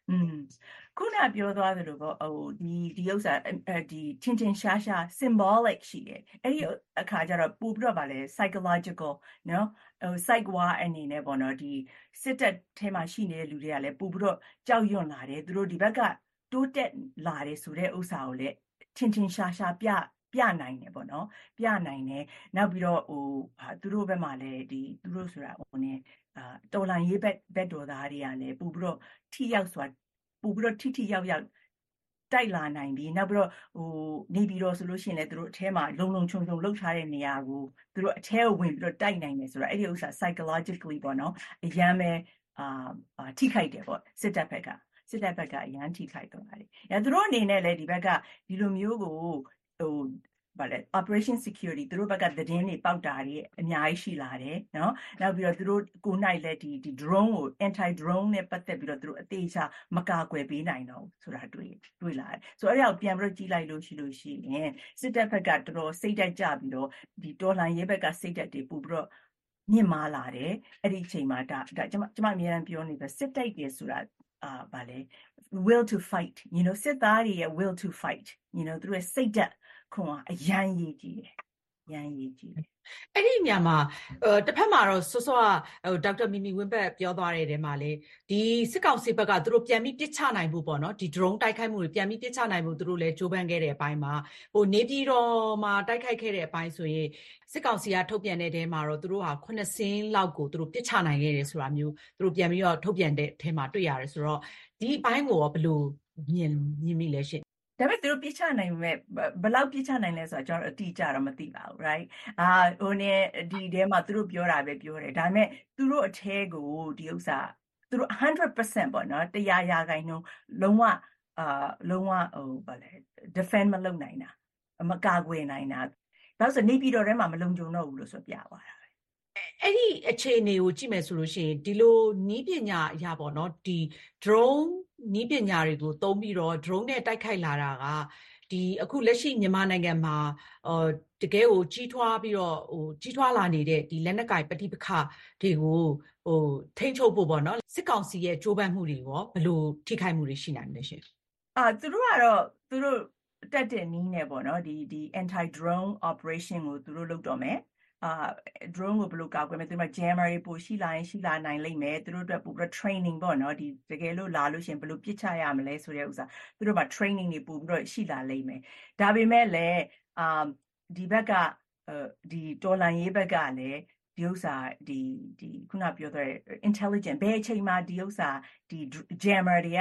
อืมခုနပြောသွားသလိုပေါ့ဟိုဒီဒီဥစ္စာဒီထင်ထင်ရှားရှား symbolic ရှိတယ်အဲ့ဒီအခါကျတော့ပို့ပြီးတော့ဗာလဲ psychological နော်ဟို psych war အနေနဲ့ပေါ့နော်ဒီစစ်တပ်ထဲမှာရှိနေတဲ့လူတွေကလည်းပို့ပြီးတော့ကြောက်ရွံ့လာတယ်သူတို့ဒီဘက်ကတိုးတက်လာတယ်ဆိုတဲ့ဥစ္စာကိုလည်းထင်ထင်ရှားရှားပြပြနိုင်တယ်ပေါ့နော်ပြနိုင်တယ်နောက်ပြီးတော့ဟိုသူတို့ဘက်မှာလည်းဒီသူတို့ဆိုတာဟို ਨੇ အာတော်လန်ရေးဘက်ဘက်တော်သားတွေကလည်းပို့ပြီးတော့ထိရောက်စွာပို့ပြီးတော့ထိထိရောက်ရောက်တိုက်လာနိုင်ပြီနောက်ပြီးတော့ဟိုနေပြီးတော့ဆိုလို့ရှိရင်လည်းသူတို့အထဲမှာလုံလုံခြုံခြုံလှုပ်ထားတဲ့နေရာကိုသူတို့အထဲကိုဝင်ပြီးတော့တိုက်နိုင်တယ်ဆိုတော့အဲ့ဒီဥစ္စာ psychologically ပေါ့နော်အရန်ပဲအာထိခိုက်တယ်ပေါ့စစ်တပ်ဘက်ကစစ်တပ်ဘက်ကအရန်ထိခိုက်သွားတယ်အဲသူတို့အနေနဲ့လည်းဒီဘက်ကဒီလိုမျိုးကိုဟိုဗါလဲ operation security သူတို့ဘက်ကသတင်းတွေပေါက်တာတွေအများကြီးရှိလာတယ်เนาะနောက်ပြီးတော့သူတို့ကိုနိုင်လဲဒီဒီ drone ကို anti drone နဲ့ပတ်သက်ပြီးတော့သူတို့အသေးချာမကာကွယ်ပေးနိုင်တော့ဆိုတာတွေ့တွေ့လာတယ်ဆိုတော့အဲ့ဒါကိုပြန်ပြီးတော့ကြည့်လိုက်လို့ရှိလို့ရှိရင်စစ်တပ်ဘက်ကတော်တော်စိတ်တက်ကြပြီးတော့ဒီတော်လှန်ရေးဘက်ကစိတ်တက်တွေပို့ပြီးတော့မြင့်မားလာတယ်အဲ့ဒီအချိန်မှာဒါဒါကျွန်မကျွန်မအများအားပြောနေတာစစ်တိုက်တယ်ဆိုတာအာဗါလဲ will to fight you know စစ်သားတွေရဲ့ will to fight you know သူတို့ရဲ့စိတ်တက်ခွန်အရန်ရေးကြည့်တယ်ရန်ရေးကြည့်တယ်အဲ့ဒီညမှာတစ်ဖက်မှာတော့စောစောကဟိုဒေါက်တာမီမီဝင်းဘက်ပြောသွားတဲ့တဲမှာလေဒီစစ်ကောင်စီဘက်ကသူတို့ပြန်ပြီးပစ်ချနိုင်ဖို့ပေါ့နော်ဒီ drone တိုက်ခိုက်မှုတွေပြန်ပြီးပစ်ချနိုင်ဖို့သူတို့လည်းကြိုးပမ်းခဲ့တဲ့အပိုင်းမှာဟိုနေပြည်တော်မှာတိုက်ခိုက်ခဲ့တဲ့အပိုင်းဆိုရင်စစ်ကောင်စီကထုတ်ပြန်တဲ့တဲမှာတော့သူတို့ဟာခုနှစ်စင်းလောက်ကိုသူတို့ပစ်ချနိုင်ခဲ့တယ်ဆိုတာမျိုးသူတို့ပြန်ပြီးတော့ထုတ်ပြန်တဲ့တဲမှာတွေ့ရတယ်ဆိုတော့ဒီအပိုင်းကိုရောဘယ်လိုမြင်မြင်မိလဲရှင်ဒါပေမဲ့သူတို့ပြချနိုင်မဲ့ဘယ်လောက်ပြချနိုင်လဲဆိုတော့ကျွန်တော်အတိအကျတော့မသိပါဘူး right အာဟိုနေဒီထဲမှာသူတို့ပြောတာပဲပြောတယ်ဒါပေမဲ့သူတို့အထဲကိုဒီဥစ္စာသူတို့ one hundred percent ပေါ့နော်တရားရာခိုင်နှုန်းလုံးဝအာလုံးဝဟိုဗာလဲ defend မလုပ်နိုင်တာမကာကွယ်နိုင်တာဒါဆိုနေပြည်တော်ထဲမှာမလုံခြုံတော့ဘူးလို့ဆိုပြသွားတာအဲ့ဒီအခြေအနေကိုကြည့်မယ်ဆိုလို့ရှိရင်ဒီလိုနီးပညာအရာပေါ့နော်ဒီ drone နီးပညာတွေကိုသုံးပြီးတော့ drone နဲ့တိုက်ခိုက်လာတာကဒီအခုလက်ရှိမြန်မာနိုင်ငံမှာအော်တကယ်ကိုကြီးထွားပြီးတော့ဟိုကြီးထွားလာနေတဲ့ဒီလက်နက်ကိုင်ပဋိပက္ခတွေကိုဟိုထိန်းချုပ်ဖို့ပေါ့နော်စစ်ကောင်စီရဲ့ကြိုးပမ်းမှုတွေရောဘယ်လိုထိခိုက်မှုတွေရှိနိုင်မလဲရှင်အာသူတို့ကတော့သူတို့တက်တဲ့နည်းနဲ့ပေါ့နော်ဒီဒီ anti drone operation ကိုသူတို့လုပ်တော့မယ်အာ drone ကိုဘယ်လိုကောက်ကွယ်မလဲသူတို့ jammer တွေပို့ရှိလာရင်ရှိလာနိုင်လိမ့်မယ်သူတို့အတွက်ပို့ပြီး training ပေါ့နော်ဒီတကယ်လို့လာလို့ရှင်ဘယ်လိုပြစ်ချရမလဲဆိုတဲ့ဥစ္စာသူတို့မှာ training တွေပို့ပြီးတော့ရှိလာလိမ့်မယ်ဒါပေမဲ့လည်းအာဒီဘက်ကဒီတော်လန်ရေးဘက်ကလည်းဒီဥစ္စာဒီဒီခုနပြောတဲ့ intelligent ဘယ်အချိန်မှာဒီဥစ္စာဒီ jammer တွေက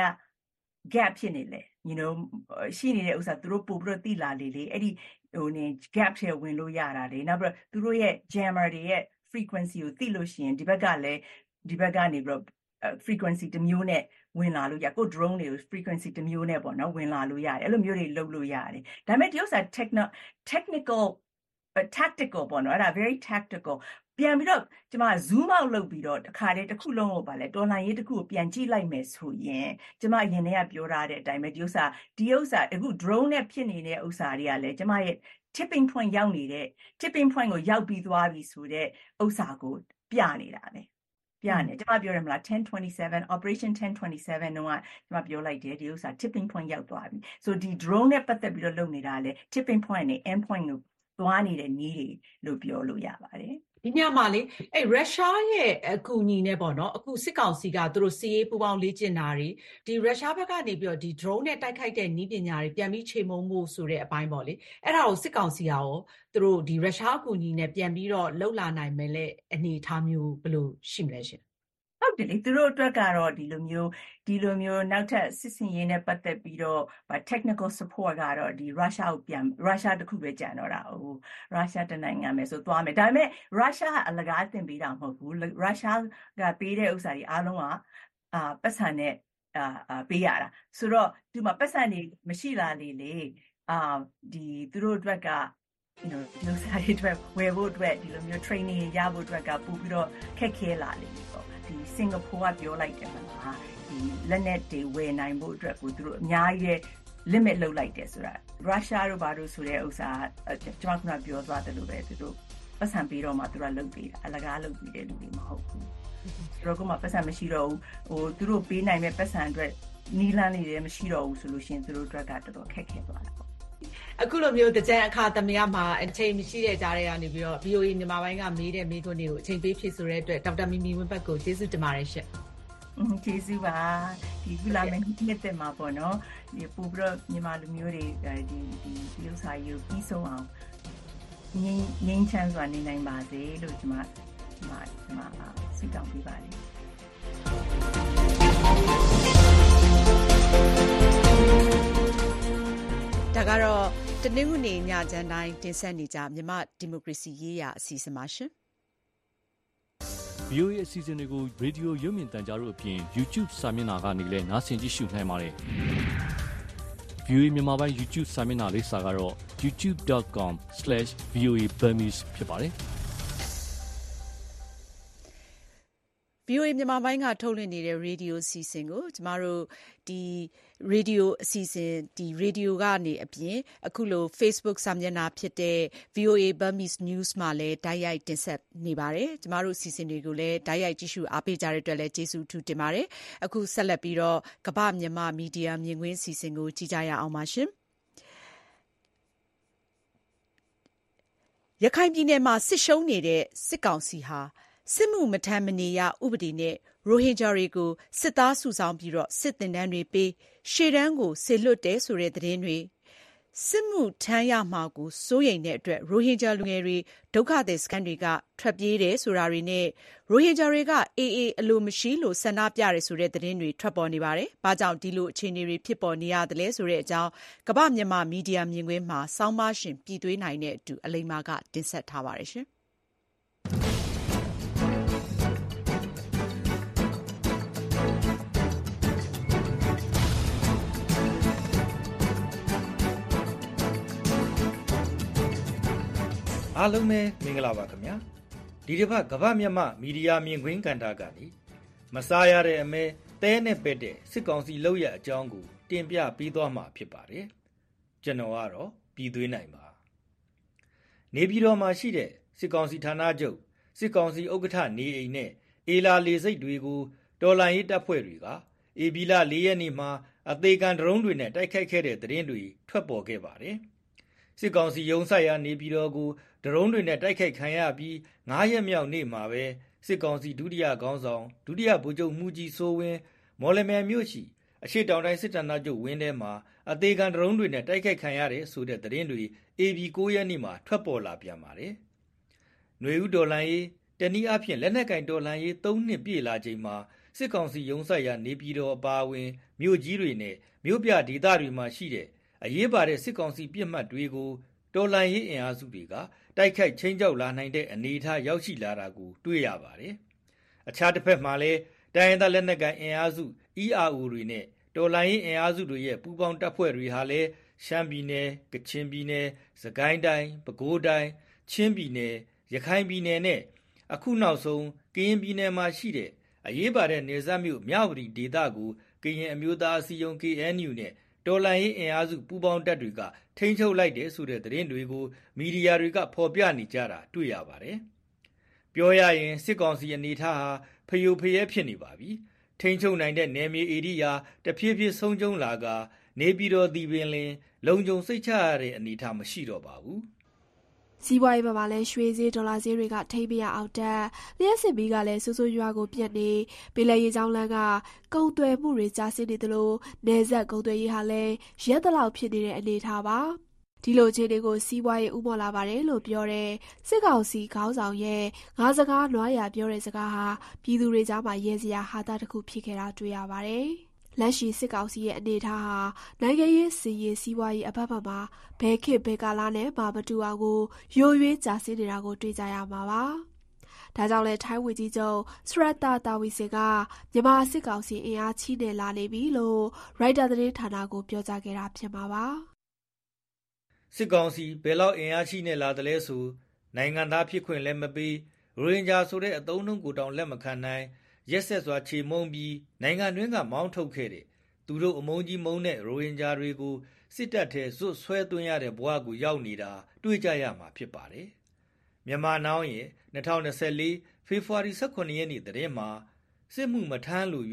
gap ဖြစ်နေလဲ you know ရှိနေတဲ့ဥစ္စာသူတို့ပို့ပြီးတော့တိလာလေလေအဲ့ဒီဟိုနေ gap ထဲဝင်လို့ရတာလေနောက်ပြီးတော့သူတို့ရဲ့ jammer တွေရဲ့ frequency ကိုသိလို့ရှိရင်ဒီဘက်ကလည်းဒီဘက်ကနေပြီးတော့ frequency တစ်မျိုးနဲ့ဝင်လာလို့ရကို drone တွေကို frequency တစ်မျိုးနဲ့ပေါ့နော်ဝင်လာလို့ရတယ်အဲ့လိုမျိုးတွေလုပ်လို့ရတယ်ဒါပေမဲ့ဒီဥစ္စာ technical tactical ပေါ့နော်အဲ့ဒါ very tactical ပြန်ပြီးတော့ကျွန်မ zoom out လုပ်ပြီးတော့တစ်ခါတည်းတစ်ခုလုံးကိုပါလဲတော်လှန်ရေးတစ်ခုကိုပြန်ကြည့်လိုက်မယ်ဆိုရင်ကျွန်မအရင်တည်းကပြောထားတဲ့အတိုင်းပဲဒီဥစ္စာဒီဥစ္စာအခု drone နဲ့ဖြစ်နေတဲ့ဥစ္စာတွေကလည်းကျွန်မရဲ့ tipping point ရောက်နေတဲ့ tipping point ကိုရောက်ပြီးသွားပြီဆိုတဲ့ဥစ္စာကိုပြနေတာပဲပြနေကျွန်မပြောရမလားten twenty-seven operation ten twenty-seven တော့ကျွန်မပြောလိုက်တယ်ဒီဥစ္စာ tipping point ရောက်သွားပြီဆိုဒီ drone နဲ့ပတ်သက်ပြီးတော့လုပ်နေတာလေ tipping point နဲ့ end point ကိုသွားနေတဲ့နည်းတွေလို့ပြောလို့ရပါတယ်ဒီညမှာလေအဲ့ရုရှားရဲ့အကူအညီနဲ့ပေါ့နော်အခုစစ်ကောင်စီကသူတို့စီးရေးပူပေါင်းလေ့ကျင့်တာတွေဒီရုရှားဘက်ကနေပြီးတော့ဒီ drone နဲ့တိုက်ခိုက်တဲ့နည်းပညာတွေပြန်ပြီးခြေမုံဖို့ဆိုတဲ့အပိုင်းပေါ့လေအဲ့ဒါကိုစစ်ကောင်စီကရောသူတို့ဒီရုရှားအကူအညီနဲ့ပြန်ပြီးတော့လှုပ်လာနိုင်မယ်လေအနေအထားမျိုးဘယ်လိုရှိမလဲရှင်ဟုတ်တယ်လေသူတို့အတွက်ကတော့ဒီလိုမျိုးဒီလိုမျိုးနောက်ထပ်စစ်စင်ရေးနဲ့ပတ်သက်ပြီးတော့ technical support ကတော့ဒီ Russia ကိုပြန် Russia တခုပဲကြံတော့တာဟို Russia တနိုင်ငံပဲဆိုသွားမယ်ဒါပေမဲ့ Russia ကအလကားတင်ပေးတာမဟုတ်ဘူး Russia ကပေးတဲ့ဥစ္စာတွေအားလုံးကအာပတ်စံနဲ့အာပေးရတာဆိုတော့ဒီမှာပတ်စံတွေမရှိလာလေလေအာဒီသူတို့အတွက်က you know ဒီဥစ္စာတွေအတွက်ဝယ်ဖို့အတွက်ဒီလိုမျိုး training ရဖို့အတွက်ကပို့ပြီးတော့ခက်ခဲလာလိမ့်မယ်ပေါ့ဒီစင်ကာပူကပြောလိုက်တယ်မှာဒီလက်နက်တွေဝယ်နိုင်ဖို့အတွက်ကိုသူတို့အများကြီး limit လုပ်လိုက်တယ်ဆိုတာရုရှားတို့ဘာလို့ဆိုတဲ့ဥစ္စာကျွန်မကပြောသွားတယ်လို့ပဲသူတို့ပတ်စံပြီးတော့မှသူတို့လုပ်ပေးတာအလကားလုပ်ပြီးတဲ့လူတွေမဟုတ်ဘူးသူတို့ကမှပတ်စံမရှိတော့ဘူးဟိုသူတို့ပေးနိုင်မဲ့ပတ်စံအတွက်နီလန်းလေးတွေမရှိတော့ဘူးဆိုလို့ရှိရင်သူတို့အတွက်ကတော်တော်ခက်ခဲသွားတာပေါ့အခုလိုမျိုးတကြံအခါသမယမှာအချိန်မရှိတဲ့ကြားတွေကနေပြီးတော့ ဗီအိုအေ မြန်မာပိုင်းကမေးတဲ့မေးခွန်းတွေကိုအချိန်ပေးဖြည့်ဆိုတဲ့အတွက်ဒေါက်တာမီမီဝင်းဘတ်ကိုကျေးဇူးတင်ပါတယ်ရှင့်။ကျေးဇူးပါဒီကုလာမင်းနှစ်သက်မှာပေါ့နော်ဒီပို့ပြီးတော့မြန်မာလူမျိုးတွေဒီဒီဒီဥစ္စာကြီးကိုပြီးဆုံးအောင်ငြိမ်းငြိမ်းချမ်းစွာနေနိုင်ပါစေလို့ကျွန်မကျွန်မကျွန်မဆုတောင်းပေးပါတယ်ဒါကတော့တနင်္ဂနွေနေ့ညချမ်းတိုင်းတင်ဆက်နေကြမြန်မာဒီမိုကရေစီရေးရာအစီအစဉ်ပါရှင်ဗီအိုအေ အစီအစဉ်တွေကိုရေဒီယိုရုပ်မြင်သံကြားတို့အပြင် YouTube စာမျက်နှာကနေလည်းနားဆင်ကြည့်ရှုနိုင်ပါတယ်။ ဗီအိုအေမြန်မာပိုင်း YouTube စာမျက်နှာလေးစာကတော့ ยูทูบ ดอท คอม สแลช วี โอ เอ Burmese ဖြစ်ပါတယ်။ဗီအိုအေမြန်မာပိုင်းကထုတ်လွှင့်နေတဲ့ရေဒီယိုအစီအစဉ်ကိုကျမတို့ဒီရေဒီယိုအစီအစဉ်ဒီရေဒီယိုကနေအပြင်အခုလို Facebook စာမျက်နှာဖြစ်တဲ့ ဗီအိုအေ Burmese News မှာလည်းတိုက်ရိုက်တင်ဆက်နေပါတယ်ကျမတို့အစီအစဉ်တွေကိုလည်းတိုက်ရိုက်ကြည့်ရှုအားပေးကြတဲ့အတွက်လည်းကျေးဇူးအထူးတင်ပါတယ်အခုဆက်လက်ပြီးတော့ကမ္ဘာမြန်မာမီဒီယာမြင်ကွင်းအစီအစဉ်ကိုကြည့်ကြရအောင်ပါရှင်ရခိုင်ပြည်နယ်မှာစစ်ရှုံးနေတဲ့စစ်ကောင်စီဟာစစ်မှုမထမ်းမနေရဥပဒေနဲ့ရိုဟင်ဂျာတွေကိုစစ်သားစုဆောင်းပြီးတော့စစ်သင်တန်းတွေပေးရှေ့တန်းကိုဆေလွတ်တယ်ဆိုတဲ့သတင်းတွေစစ်မှုထမ်းရမှာကိုစိုးရိမ်တဲ့အတွက်ရိုဟင်ဂျာလူငယ်တွေဒုက္ခသည်စခန်းတွေကထွက်ပြေးတယ်ဆိုတာတွေနဲ့ရိုဟင်ဂျာတွေကအေးအေးအလိုမရှိလို့ဆန္ဒပြတယ်ဆိုတဲ့သတင်းတွေထွက်ပေါ်နေပါတယ်။ဘာကြောင့်ဒီလိုအခြေအနေတွေဖြစ်ပေါ်နေရတယ်လဲဆိုတဲ့အကြောင်းကမ္ဘာမြန်မာမီဒီယာမြင်ကွင်းမှာစောင်းမရှင်ပြည်သွေးနိုင်တဲ့အတူအလိမ္မာကတင်ဆက်ထားပါတယ်ရှင်။အားလုံးပဲမင်္ဂလာပါခင်ဗျာဒီတစ်ပတ်ကမ္ဘာမြန်မာမီဒီယာမြင်ကွင်းကဏ္ဍကနေမစားရတဲ့အမဲတဲနဲ့ပက်တဲ့စစ်ကောင်စီလုပ်ရအကြောင်းကိုတင်ပြပေးသွားမှာဖြစ်ပါတယ်ကျွန်တော်ကတော့ပြည်သွေးနိုင်ပါနေပြည်တော်မှာရှိတဲ့စစ်ကောင်စီဌာနချုပ်စစ်ကောင်စီဥက္ကဋ္ဌနေအိမ်နဲ့အေလာလေစိတ်တွေကိုတော်လှန်ရေးတပ်ဖွဲ့တွေကအေဘီလာ၄ရက်နေ့မှာအသေးခံဒရုန်းတွေနဲ့တိုက်ခိုက်ခဲ့တဲ့သတင်းတွေထွက်ပေါ်ခဲ့ပါတယ်စစ်ကောင်စီရုံးဆိုင်ရာနေပြည်တော်ကိုဒရုန်းတွေနဲ့တိုက်ခိုက်ခံရပြီးငါးရက်မြောက်နေ့မှာပဲစစ်ကောင်စီဒုတိယခေါင်းဆောင်ဒုတိယဗိုလ်ချုပ်မှုကြီးစိုးဝင်းမော်လမြိုင်မြို့ရှိအရှိတောင်တိုင်းစစ်တပ်သားချုပ်ဝင်းထဲမှာအသေးခံဒရုန်းတွေနဲ့တိုက်ခိုက်ခံရတဲ့ဆိုတဲ့သတင်းတွေအေဘီ၉ရက်နေ့မှာထွက်ပေါ်လာပြန်ပါတယ်။ຫນွေဦးတော်လှန်ရေးတနည်းအားဖြင့်လက်နက်ကင်တော်လှန်ရေး၃နှစ်ပြည့်လာချိန်မှာစစ်ကောင်စီရုံးဆိုင်ရာနေပြည်တော်အပါအဝင်မြို့ကြီးတွေနဲ့မြို့ပြဒေသတွေမှာရှိတဲ့အရေးပါတဲ့စစ်ကောင်စီပြစ်မှတ်တွေကိုတော်လှန်ရေးအင်အားစုတွေကတိုက်ခိုက်ချင်းကြောက်လာနိုင်တဲ့အနေအထားရောက်ရှိလာတာကိုတွေ့ရပါတယ်။အခြားတစ်ဖက်မှာလည်းတိုင်းရင်းသားလက်နက်ကိုင်အင်အားစု အီးအာအို တွေနဲ့တော်လှန်ရေးအင်အားစုတွေရဲ့ပူးပေါင်းတပ်ဖွဲ့တွေဟာလည်းရှမ်းပြည်နယ်၊ကချင်ပြည်နယ်၊စကိုင်းတိုင်း၊ပဲခူးတိုင်း၊ချင်းပြည်နယ်၊ရခိုင်ပြည်နယ်နဲ့အခုနောက်ဆုံးကရင်ပြည်နယ်မှာရှိတဲ့အရေးပါတဲ့နယ်စပ်မြို့မြဝတီဒေသကိုကရင်အမျိုးသားအစည်းအရုံး ကေအန်ယူ နဲ့တော်လှန်ရေးအင်အားစုပူးပေါင်းတပ်တွေကထိန်းချုပ်လိုက်တယ်ဆိုတဲ့သတင်းတွေကိုမီဒီယာတွေကဖော်ပြနေကြတာတွေ့ရပါတယ်။ပြောရရင်စစ်ကောင်စီအနေထားဟာဖယိုဖယဲဖြစ်နေပါပြီ။ထိန်းချုပ်နိုင်တဲ့နယ်မြေဧရိယာတဖြည်းဖြည်းဆုံးကျုံလာကနေပြည်တော်ဒီပင်လင်လုံခြုံစိတ်ချရတဲ့အနေထားမရှိတော့ပါဘူး။စီးပွားရေးမှာလည်းရွှေဈေးဒေါ်လာဈေးတွေကထိပ်မရအောင်တက်လျှက်စစ်ပြီးကလည်းစိုးစိုးရွားကိုပြတ်နေပြည်လည်ရေးချောင်းလန်းကကုန်သွယ်မှုတွေကျဆင်းနေသလိုနယ်စပ်ကုန်သွယ်ရေးဟာလည်းရက်တလောက်ဖြစ်နေတဲ့အနေအထားပါဒီလိုခြေတွေကိုစီးပွားရေးဥမော်လာပါတယ်လို့ပြောတဲ့စစ်ကောင်စီခေါင်းဆောင်ရဲ့ငါးစကားနွားရပြောတဲ့စကားဟာပြည်သူတွေကြားမှာရဲစရာဟာတာတစ်ခုဖြစ်ခဲ့တာတွေ့ရပါတယ်လက်ရှိစစ်ကောင်စီရဲ့အနေအထားဟာနိုင်ငံရေးစီရေးစီးပွားရေးအပတ်ပတ်မှာဘဲခေတ်ဘဲကာလာနဲ့မမတူအောင်ကိုယိုယွေးကြာဆင်းနေတာကိုတွေ့ကြရမှာပါ။ဒါကြောင့်လဲထိုင်းဝေကြီးချုပ်စရတာတာဝီစင်ကမြန်မာစစ်ကောင်စီအင်အားချိနေလာနေပြီလို့ရိုက်တာသတင်းဌာနကိုပြောကြားခဲ့တာဖြစ်မှာပါ။စစ်ကောင်စီဘယ်လောက်အင်အားချိနေလာတယ်လဲဆိုနိုင်ငံသားဖြစ်ခွင့်လည်းမပေးရိုဟင်ဂျာဆိုတဲ့အသုံးအနှုန်းကိုတောင်လက်မခံနိုင်ရက်ဆက်စွာခြေမုံပြီးနိုင်ငံတွင်းကမောင်းထုတ်ခဲ့တဲ့သူတို့အမုန်းကြီးမုန်းတဲ့ရိုဟင်ဂျာတွေကိုစစ်တပ်ထဲဇွတ်ဆွဲသွင်းရတဲ့ဘဝကိုရောက်နေတာတွေ့ကြရမှာဖြစ်ပါတယ်။မြန်မာနောင်ရဲ့၂၀၂၄ဖေဖော်ဝါရီ၁၇ရက်နေ့တည်းမှာစစ်မှုမထမ်းလို့၍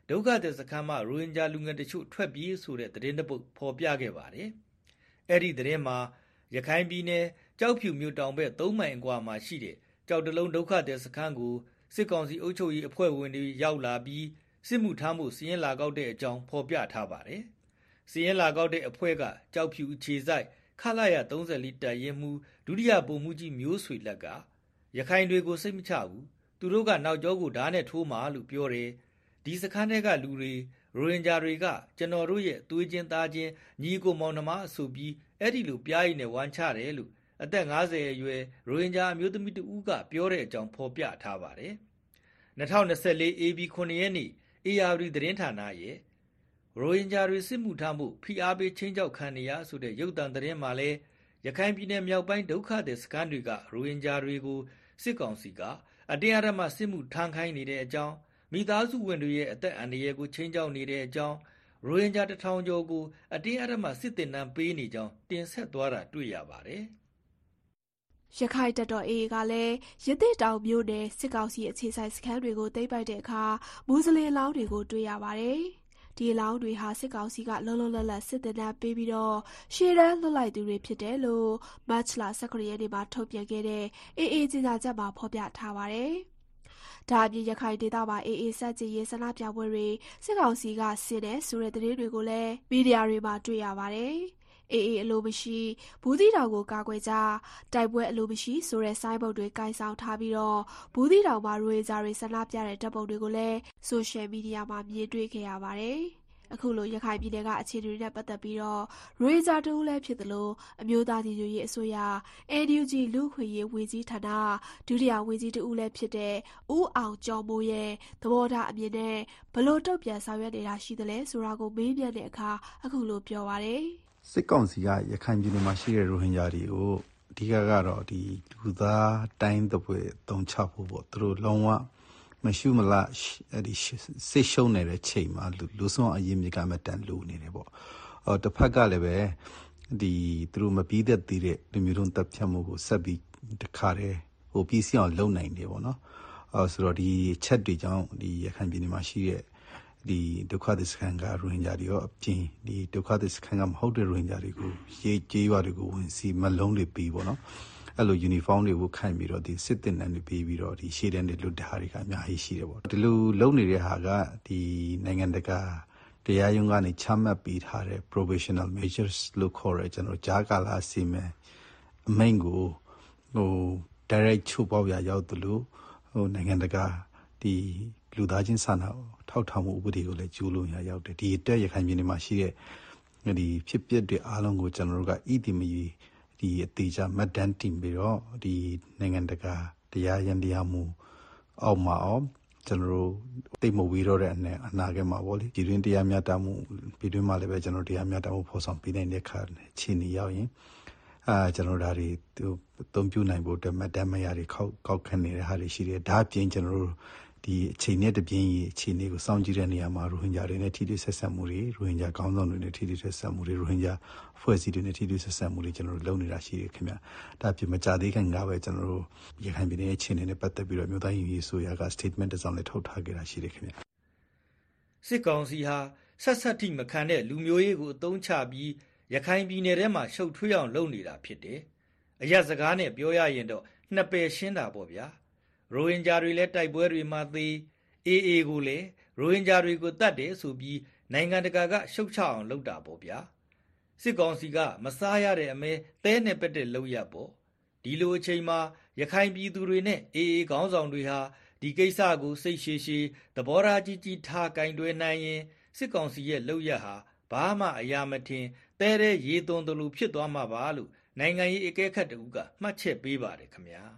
ဒုက္ခသည်စခန်းမှရိုဟင်ဂျာလူငယ်တချို့ထွက်ပြေးဆိုတဲ့သတင်းတစ်ပုဒ်ဖော်ပြခဲ့ပါတယ်။အဲ့ဒီသတင်းမှာရခိုင်ပြည်နယ်ကြောက်ဖြူမြို့တောင်ဘက်သုံးမိုင်အကွာမှာရှိတဲ့ကြောက်တလုံးဒုက္ခသည်စခန်းကိုစစ်ကောင်စီအုပ်ချုပ်ရေးအဖွဲ့ဝင်တွေရောက်လာပြီးစစ်မှုထမ်းမှုစီရင်လာကောက်တဲ့အကြောင်းဖော်ပြထားပါတယ်။စီရင်လာကောက်တဲ့အဖွဲ့ကကြောက်ဖြူအခြေစိုက်ခလာရသုံးဆယ်လေးတပ်ရင်းမှုဒုတိယဗိုလ်မှူးကြီးမျိုးဆွေလက်ကရခိုင်တွေကိုစိတ်မချဘူးသူတို့ကနောက်ကျောကိုဓာတ်နဲ့ထိုးမှာလို့ပြောတယ်ဒီစခန်းထဲကလူတွေရိုဟင်ဂျာတွေကကျွန်တော်တို့ရဲ့သွေးချင်းသားချင်းညီကိုမောင်နှမအဆိုပြီးအဲ့ဒီလိုပြားရည်နဲ့ဝမ်းချတယ်လို့အသက်၅၀အရွယ်ရိုဟင်ဂျာအမျိုးသမီးတဦးကပြောတဲ့အကြောင်းဖော်ပြထားပါတယ်။၂၀၂၄ အေဘီ ခုနှစ်ရက်နေ့အေအာရီသတင်းဌာနရဲ့ရိုဟင်ဂျာတွေစစ်မှုထမ်းမှုဖိအားပေးချင်းချောက်ခံနေရဆိုတဲ့ရုပ်သံသတင်းမှာလဲရခိုင်ပြည်နယ်မြောက်ပိုင်းဒုက္ခသည်စခန်းတွေကရိုဟင်ဂျာတွေကိုစစ်ကောင်စီကအတင်းအဓမ္မစစ်မှုထမ်းခိုင်းနေတဲ့အကြောင်းမိသားစုဝင်တွေရဲ့အသက်အန္တရာယ်ကိုချင်းချောက်နေတဲ့အကြောင်းရိုဟင်ဂျာတစ်ထောင်ကျော်ကိုအတင်းအဓမ္မစစ်တင်နှံပေးနေကြောင်းတင်ဆက်သွားတာတွေ့ရပါတယ်။ရခိုင်တပ်တော် အေအေ ကလည်းရသေ့တောင်မြို့နယ်စစ်ကောင်စီအခြေစိုက်စခန်းတွေကိုသိမ်းပိုက်တဲ့အခါမူစလင်လောင်းတွေကိုတွေ့ရပါတယ်။ဒီလောင်းတွေဟာစစ်ကောင်စီကလုံလုံလတ်လတ်စစ်တပ်နဲ့ပေးပြီးတော့ရှေ့တန်းလွတ်လိုက်သူတွေဖြစ်တယ်လို့မတ်လ၁၉ရက်နေ့မှာထုတ်ပြန်ခဲ့တဲ့ အေအေ ကြေညာချက်မှာဖော်ပြထားပါတယ်။ဒါအပြင်ရခိုင်ဒေသမှာ အေအေ စကြည်ရေးဆန္ဒပြပွဲတွေစစ်ကောင်စီကဆင်တဲ့ဆိုတဲ့သတင်းတွေကိုလည်းမီဒီယာတွေမှာတွေ့ရပါတယ်။အေအေအလိုမရှိဘူးသီးတောင်ကိုကာကွယ်ကြတိုက်ပွဲအလိုမရှိဆိုတဲ့ဆိုင်းဘုတ်တွေကင်ဆောင်ထားပြီးတော့ဘူးသီးတောင်မှာရိုဟင်ဂျာတွေဆန္ဒပြတဲ့တပ်ပုံတွေကိုလည်းဆိုရှယ်မီဒီယာမှာမြင်တွေ့ခဲ့ရပါတယ်။အခုလိုရခိုင်ပြည်နယ်ကအခြေအနေတွေနဲ့ပတ်သက်ပြီးတော့ရိုဟင်ဂျာတူလည်းဖြစ်သလိုအမျိုးသားညီညွတ်ရေးအစိုးရ အန် ယူ ဂျီ လူ့ခွင့်ရေးဝန်ကြီးဌာနဒုတိယဝန်ကြီးတူလည်းဖြစ်တဲ့ဦးအောင်ကျော်မိုးရဲ့သဘောထားအမြင်နဲ့ဘလို့တုတ်ပြန်ဆောင်ရွက်နေတာရှိသလဲဆိုတာကိုမေးမြန်းတဲ့အခါအခုလိုပြောပါတယ်။စစ်ကောင်စီကရခိုင်ပြည်နယ်မှာရှိတဲ့ရိုဟင်ဂျာတွေကိုအဓိကကတော့ဒီလူသားတိုင်းတပွဲတုံချဖို့ပေါ့သူတို့လုံးဝမရှုမလားအဲ့ဒီစစ်ရှုံးနေတဲ့ချိန်မှာလူလူဆုံးအရင်မြကမတန်လူနေတယ်ပေါ့အော်တစ်ဖက်ကလည်းပဲဒီသူတို့မပြီးတဲ့တည်တဲ့လူမျိုးတုံးတပ်ဖြတ်မှုကိုဆက်ပြီးတခါတည်းဟိုပြီးစီအောင်လုပ်နိုင်တယ်ပေါ့နော်အော်ဆိုတော့ဒီချက်တွေကြောင့်ဒီရခိုင်ပြည်နယ်မှာရှိတဲ့ဒီဒုက္ခသည်စခန်းကရိုဟင်ဂျာတွေရောအပြင်ဒီဒုက္ခသည်စခန်းကမဟုတ်တဲ့ရိုဟင်ဂျာတွေကိုရေးကြေးရွာတွေကိုဝင်စီမလုံးတွေပြီးပေါ့နော်အဲ့လို uniform တွေကိုခိုင်ပြီးတော့ဒီစစ်တင်နန်းတွေပြီးပြီးတော့ဒီရှေ့တန်းတွေလွတ်တဲ့ဟာတွေကအများကြီးရှိတယ်ပေါ့ဒီလိုလုံနေတဲ့ဟာကဒီနိုင်ငံတကာတရားရုံးကနေချမှတ်ပေးထားတဲ့ provisional measures လို့ခေါ်ရဲကျွန်တော်ဂျာကာလာစီမံအမိန့်ကိုဟို direct ချုပ်ပေါက်ရရောက်သလိုဟိုနိုင်ငံတကာဒီလူသားချင်းစာနာထောက်ထားမှုဥပဒေကိုလည်းကျူးလွန်ရရောက်တယ်ဒီအတွက်ရခိုင်ပြည်နယ်မှာရှိတဲ့ဒီဖြစ်ပျက်တွေအားလုံးကိုကျွန်တော်တို့ကဣတိမီဒီအသေးချာမတ်တန်တင်ပြီးတော့ဒီနိုင်ငံတကာတရားရန်တရားမှုအောက်မှာအောင်ကျွန်တော်တို့တိတ်မဝေးတော့တဲ့အနာဂတ်မှာပေါ့လေဒီတွင်တရားမျှတမှုပြည်တွင်းမှာလည်းပဲကျွန်တော်တရားမျှတမှုဖော်ဆောင်ပေးနိုင်တဲ့အခါခြေနေရောက်ရင်အာကျွန်တော်ဒါတွေသူသုံးပြနိုင်ဖို့အတွက်မတ်တန်မရတွေခောက်ကောက်ခန့်နေတဲ့ဟာတွေရှိတယ်ဒါအပြင်ကျွန်တော်တို့ဒီအချိန်နဲ့တပြင်းကြီးအချိန်လေးကိုစောင့်ကြည့်တဲ့နေရာမှာရိုဟင်ဂျာတွေနဲ့ထိတွေ့ဆက်ဆံမှုတွေရိုဟင်ဂျာကောင်းဆောင်တွေနဲ့ထိတွေ့ဆက်ဆံမှုတွေရိုဟင်ဂျာအဖွဲ့အစည်းတွေနဲ့ထိတွေ့ဆက်ဆံမှုတွေကျွန်တော်တို့လုပ်နေတာရှိတယ်ခင်ဗျဒါပြမကြသေးခင်ကပဲကျွန်တော်တို့ရခိုင်ပြည်နယ်အခြေအနေနဲ့ပတ်သက်ပြီးတော့မြို့သားရေးဆိုရက statement တစ်စောင်လည်းထုတ်ထားခဲ့တာရှိတယ်ခင်ဗျစစ်ကောင်စီဟာဆက်ဆက်ထိမခံတဲ့လူမျိုးရေးကိုအသုံးချပြီးရခိုင်ပြည်နယ်ထဲမှာရှုပ်ထွေးအောင်လုပ်နေတာဖြစ်တယ်အရက်စကားနဲ့ပြောရရင်တော့နှစ်ပယ်ရှင်းတာပေါ့ဗျာရိုဟင်ဂျာတွေလည်းတိုက်ပွဲတွေမှာသေအေအေကိုလည်းရိုဟင်ဂျာတွေကိုတတ်တယ်ဆိုပြီးနိုင်ငံတကာကရှုတ်ချအောင်လုပ်တာပေါ့ဗျာစစ်ကောင်စီကမစားရတဲ့အမဲသဲနဲ့ပက်တဲ့လောက်ရပေါ့ဒီလိုအချိန်မှာရခိုင်ပြည်သူတွေနဲ့အေအေခေါင်းဆောင်တွေဟာဒီကိစ္စကိုစိတ်ရှည်ရှည်သဘောထားကြီးကြီးထားကင်တွယ်နိုင်ရင်စစ်ကောင်စီရဲ့လောက်ရဟာဘာမှအရာမထင်သဲတဲ့ရေသွန်းသလိုဖြစ်သွားမှာပါလို့နိုင်ငံရေးအကဲခတ်တူကမှတ်ချက်ပေးပါတယ်ခင်ဗျာ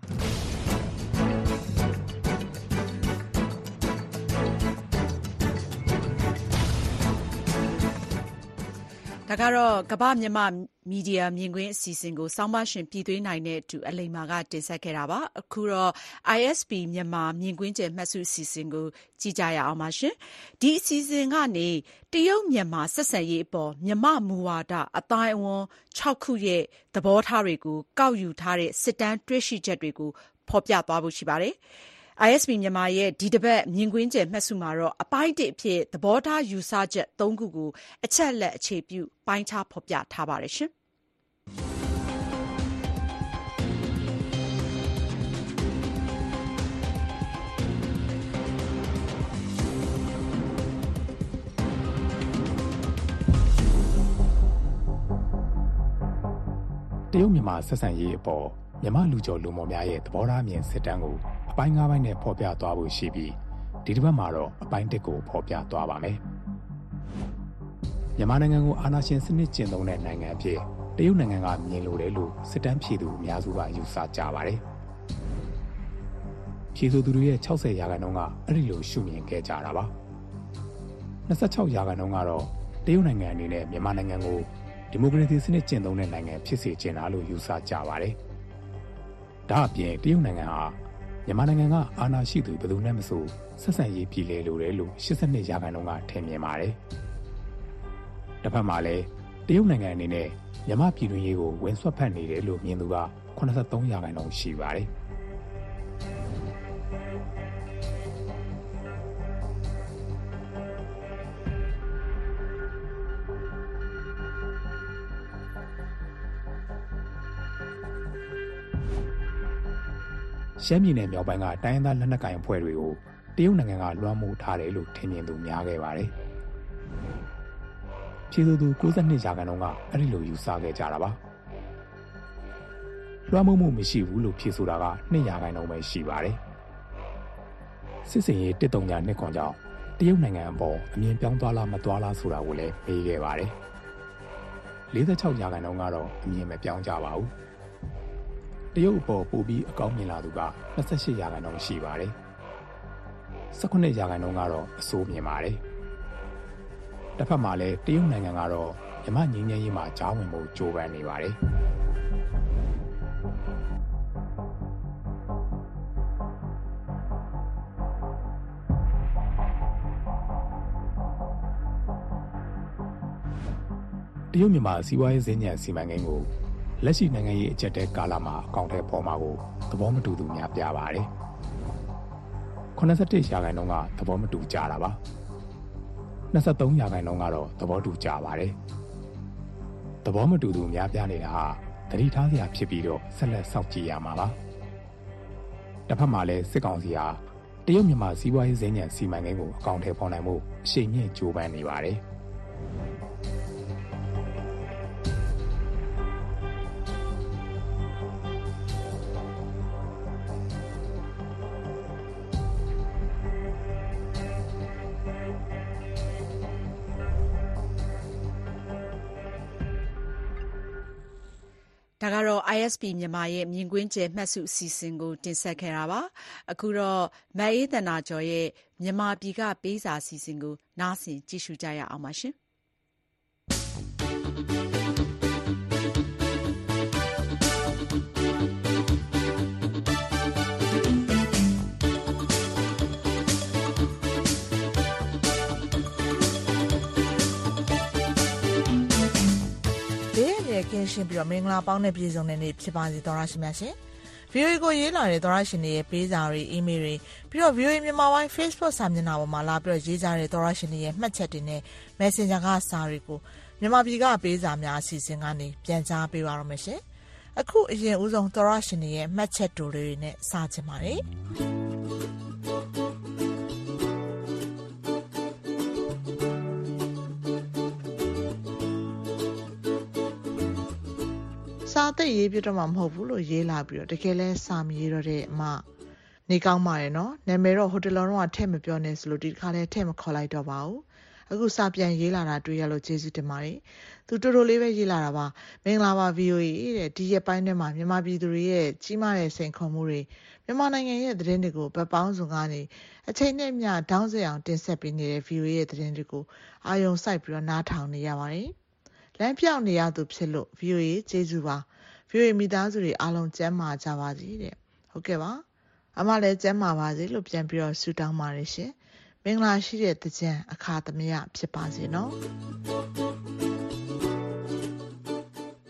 ဒါကတော့ကမ္ဘာမြန်မာမီဒီယာမြင်ကွင်းအစီအစဉ်ကိုစောင်းပါရှင်ပြည်သွင်းနိုင်တဲ့အတူအလိမ္မာကတင်ဆက်ခဲ့တာပါအခုတော့ အိုင် အက်စ် ပီ မြန်မာမြင်ကွင်းကျယ်မှတ်စုအစီအစဉ်ကိုကြည့်ကြရအောင်ပါရှင်ဒီအစီအစဉ်ကနေတရုတ်မြန်မာဆက်ဆံရေးအပေါ်မြန်မာမူဝါဒအတိုင်းအဝန်၆ခုရဲ့သဘောထားတွေကိုကောက်ယူထားတဲ့စစ်တမ်းတွေ့ရှိချက်တွေကိုဖော်ပြသွားဖို့ရှိပါတယ်အိုင် အက်စ် ပီ မြန်မာရဲ့ဒီတစ်ပတ်မြင်ကွင်းကျယ်မှတ်စုမှာတော့အပိုင်းတစ်အဖြစ်သဘောထားယူဆချက်သုံးခုကိုအချက်လက်အခြေပြုပိုင်းခြားဖော်ပြထားပါတယ်ရှင်တရုတ်မြန်မာဆက်ဆံရေးအပေါ်မြန်မာလူကျော်လူမော်များရဲ့သဘောထားမြင်စစ်တမ်းကိုအပိုင်း၅ပိုင်းနဲ့ဖော်ပြသွားဖို့ရှိပြီးဒီတစ်ပတ်မှာတော့အပိုင်းတစ်ကိုဖော်ပြသွားပါမယ်။မြန်မာနိုင်ငံကိုအာဏာရှင်စနစ်ကျင့်သုံးတဲ့နိုင်ငံအဖြစ်တရုတ်နိုင်ငံကမြင်လိုတယ်လို့စစ်တမ်းဖြေသူအများစုကယူဆကြပါတယ်။ဖြေဆိုသူတွေရဲ့၆၀ရာခိုင်နှုန်းကအဲ့ဒီလိုရှုမြင်ခဲ့ကြတာပါ။၂၆ရာခိုင်နှုန်းကတော့တရုတ်နိုင်ငံအနေနဲ့မြန်မာနိုင်ငံကိုဒီမိုကရေစီစနစ်ကျင့်သုံးတဲ့နိုင်ငံဖြစ်စေချင်တာလို့ယူဆကြပါတယ်။ဒါအပြင်တရုတ်နိုင်ငံဟာမြန်မာနိုင်ငံကအာဏာရှိသူဘယ်သူနဲ့မဆိုဆက်ဆံရေးပြည်လဲလိုတယ်လို့၈၂ရာခိုင်နှုန်းကထင်မြင်ပါတယ်။တစ်ဖက်မှာလည်းတရုတ်နိုင်ငံအနေနဲ့မြန်မာပြည်တွင်းရေးကိုဝင်ဆွတ်ဖက်နေတယ်လို့မြင်သူက၈၃ရာခိုင်နှုန်းရှိပါတယ်။ရှမ်းပြည်နယ်မြောက်ပိုင်းကတိုင်းရင်းသားလက်နက်ကိုင်အဖွဲ့တွေကိုတရုတ်နိုင်ငံကလွှမ်းမိုးထားတယ်လို့ထင်မြင်သူများခဲ့ပါတယ်။ဖြေဆိုသူ၉၂ရာခိုင်နှုန်းကအဲ့ဒီလိုယူဆခဲ့ကြတာပါ။လွှမ်းမိုးမှုမရှိဘူးလို့ဖြေဆိုတာက၂ရာခိုင်နှုန်းပဲရှိပါတယ်။စစ်စင်ရေးတစ်တုံညာနှစ်ခွန်ကြောင့်တရုတ်နိုင်ငံအပေါ်အမြင်ပြောင်းသွားလားမသွားလားဆိုတာကိုလည်းမေးခဲ့ပါတယ်။၄၆ရာခိုင်နှုန်းကတော့အမြင်မပြောင်းကြပါဘူး။တရုတ်အပေါ်ပိုပြီးအကောင်းမြင်လာသူက၂၈ရာခိုင်နှုန်းရှိပါတယ်။၁၈ရာခိုင်နှုန်းကတော့အဆိုးမြင်ပါတယ်။တစ်ဖက်မှာလည်းတရုတ်နိုင်ငံကတော့မြန်မာငြိမ်းချမ်းရေးမှာကြားဝင်ဖို့ကြိုးပမ်းနေပါတယ်။တရုတ်မြန်မာစီးပွားရေးစင်ညံစီမံကိန်းကိုလက်ရှိနိုင်ငံရေးအကျပ်တဲကာလမှာအကောင့်ထဲပေါ်မှာကိုသဘောမတူသူများပြပါတယ်။၈၁ရာခိုင်နှုန်းကသဘောမတူကြတာပါ။၂၃ရာခိုင်နှုန်းကတော့သဘောတူကြပါတယ်။သဘောမတူသူများပြနေတာဟာသတိထားစရာဖြစ်ပြီးတော့ဆက်လက်စောင့်ကြည့်ရမှာပါ။တစ်ဖက်မှာလည်းစစ်ကောင်စီဟာတရုတ်မြန်မာစီးပွားရေးစင်ညံစီမံကိန်းကိုအကောင့်ထဲပေါ်နိုင်မှုအရှိန်မြင့်ကြိုးပမ်းနေပါတယ်။ဒါကတော့ အိုင် အက်စ် ပီ မြန်မာရဲ့မြင်ကွင်းကျယ်မှတ်စုအစီအစဉ်ကိုတင်ဆက်ခဲ့တာပါအခုတော့မအေးသန္တာကျော်ရဲ့မြန်မာပြည်ကပေးစာအစီအစဉ်ကိုနားဆင်ကြည့်ရှုကြရအောင်ပါရှင်ကင်းရှင်းပြီးတော့မင်္ဂလာပေါင်းနဲ့ပြည်စုံတဲ့နေ့ဖြစ်ပါစေသောရရှိမြတ်ရှင် ဗီအိုအေ ကိုရေးလာတဲ့သောရရှင်တွေရဲ့ပေးစာတွေအီးမေးလ်တွေပြီးတော့ ဗီအိုအေ မြန်မာပိုင်း Facebook စာမျက်နှာပေါ်မှာလာပြီးတော့ရေးကြတဲ့သောရရှင်တွေရဲ့မှတ်ချက်တွေနဲ့ Messenger ကစာတွေကိုမြန်မာပြည်ကပေးစာများအစီအစဉ်ကနေပြန်ကြားပေးပါရမရှင်အခုအရင်ဦးဆုံးသောရရှင်တွေရဲ့မှတ်ချက်တွေနဲ့စာချင်ပါတယ်စာသိရေးပြတော့မှမဟုတ်ဘူးလို့ရေးလာပြီးတော့တကယ်လဲစာမရေးတော့တဲ့အမနေကောင်းပါရဲ့နော်နာမည်တော့ဟိုတယ်လောတော့ထည့်မပြောနဲ့ဆိုလို့ဒီတစ်ခါလဲထည့်မခေါ်လိုက်တော့ပါဘူးအခုစာပြန်ရေးလာတာတွေ့ရလို့ကျေးဇူးတင်ပါတယ်သူတော်တော်လေးပဲရေးလာတာပါမင်္ဂလာပါ ဗီအိုအေ တဲ့ဒီရက်ပိုင်းထဲမှာမြန်မာပြည်သူတွေရဲ့ကြီးမားတဲ့စိန်ခေါ်မှုတွေမြန်မာနိုင်ငံရဲ့သတင်းတွေကိုဗတ်ပေါင်းစုံကနေအချိန်နဲ့မျှဒေါင်းစက်အောင်တင်ဆက်ပေးနေတဲ့ ဗီအိုအေ ရဲ့သတင်းတွေကိုအာယုံစိုက်ပြီးတော့နားထောင်နေရပါတယ်လမ်းပြောင်းနေရသူဖြစ်လို့ ဗီအိုအေ ကျေးဇူးပါဗီအိုအေ မိသားစုတွေအားလုံးကျန်းမာကြပါစေတဲ့ဟုတ်ကဲ့ပါအမလည်းကျန်းမာပါစေလို့ပြန်ပြီးတော့ဆုတောင်းပါတယ်ရှင်မင်္ဂလာရှိတဲ့တကြံအခါသမယဖြစ်ပါစေနော်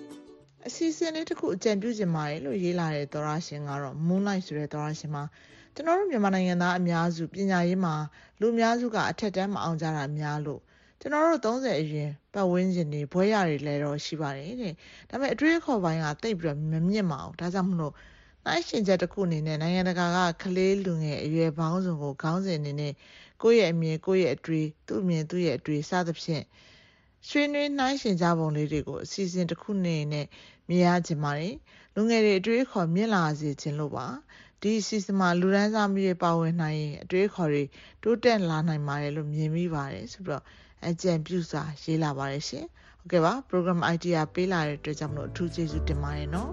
အစီအစဉ်လေးတစ်ခုအကြံပြုချင်ပါတယ်လို့ရေးလာတဲ့သောရရှင်ကတော့ Moonlight ဆိုတဲ့သောရရှင်မှာတကျွန်တော်တို့မြန်မာနိုင်ငံသားအများစုပညာရေးမှာလူအများစုကအထက်တန်းမအောင်ကြတာများလို့ကျွန်တော်တို့30အရွယ်ပတ်ဝန်းကျင်တွေဘွဲရတွေလည်းတော့ရှိပါတယ်တဲ့ဒါပေမဲ့အတွေ့အခေါ်ပိုင်းကတိတ်ပြီးတော့မမြင့်မအောင်ဒါကြောင့်မလို့နိုင်ရှင်ချက်တစ်ခုအနေနဲ့နိုင်ငံတကာကကလေးလူငယ်အရွယ်ပေါင်းစုံကိုခေါင်းစဉ်အနေနဲ့ကိုယ့်ရဲ့အမြင်ကိုယ့်ရဲ့အတွေ့သူ့အမြင်သူ့ရဲ့အတွေ့စသဖြင့်ဆွေးနွေးနိုင်ရှင်ကြပုံလေးတွေကိုအစီအစဉ်တစ်ခုအနေနဲ့မြင်ရခြင်းပါတယ်လူငယ်တွေအတွေ့အခေါ်မြင့်လာစေခြင်းလို့ပါဒီအစီအစဉ်မှာလူရန်စားမျိုးပါဝင်နိုင်ရင်အတွေ့အခေါ်တွေတိုးတက်လာနိုင်ပါတယ်လို့မြင်မိပါတယ်ဆိုတော့အကြံပြုစာရေးလာပါတယ်ရှင်ဟုတ်ကဲ့ပါ program idea ပေးလာတဲ့အတွက်ကြောင့်မလို့အထူးကျေးဇူးတင်ပါတယ်နော်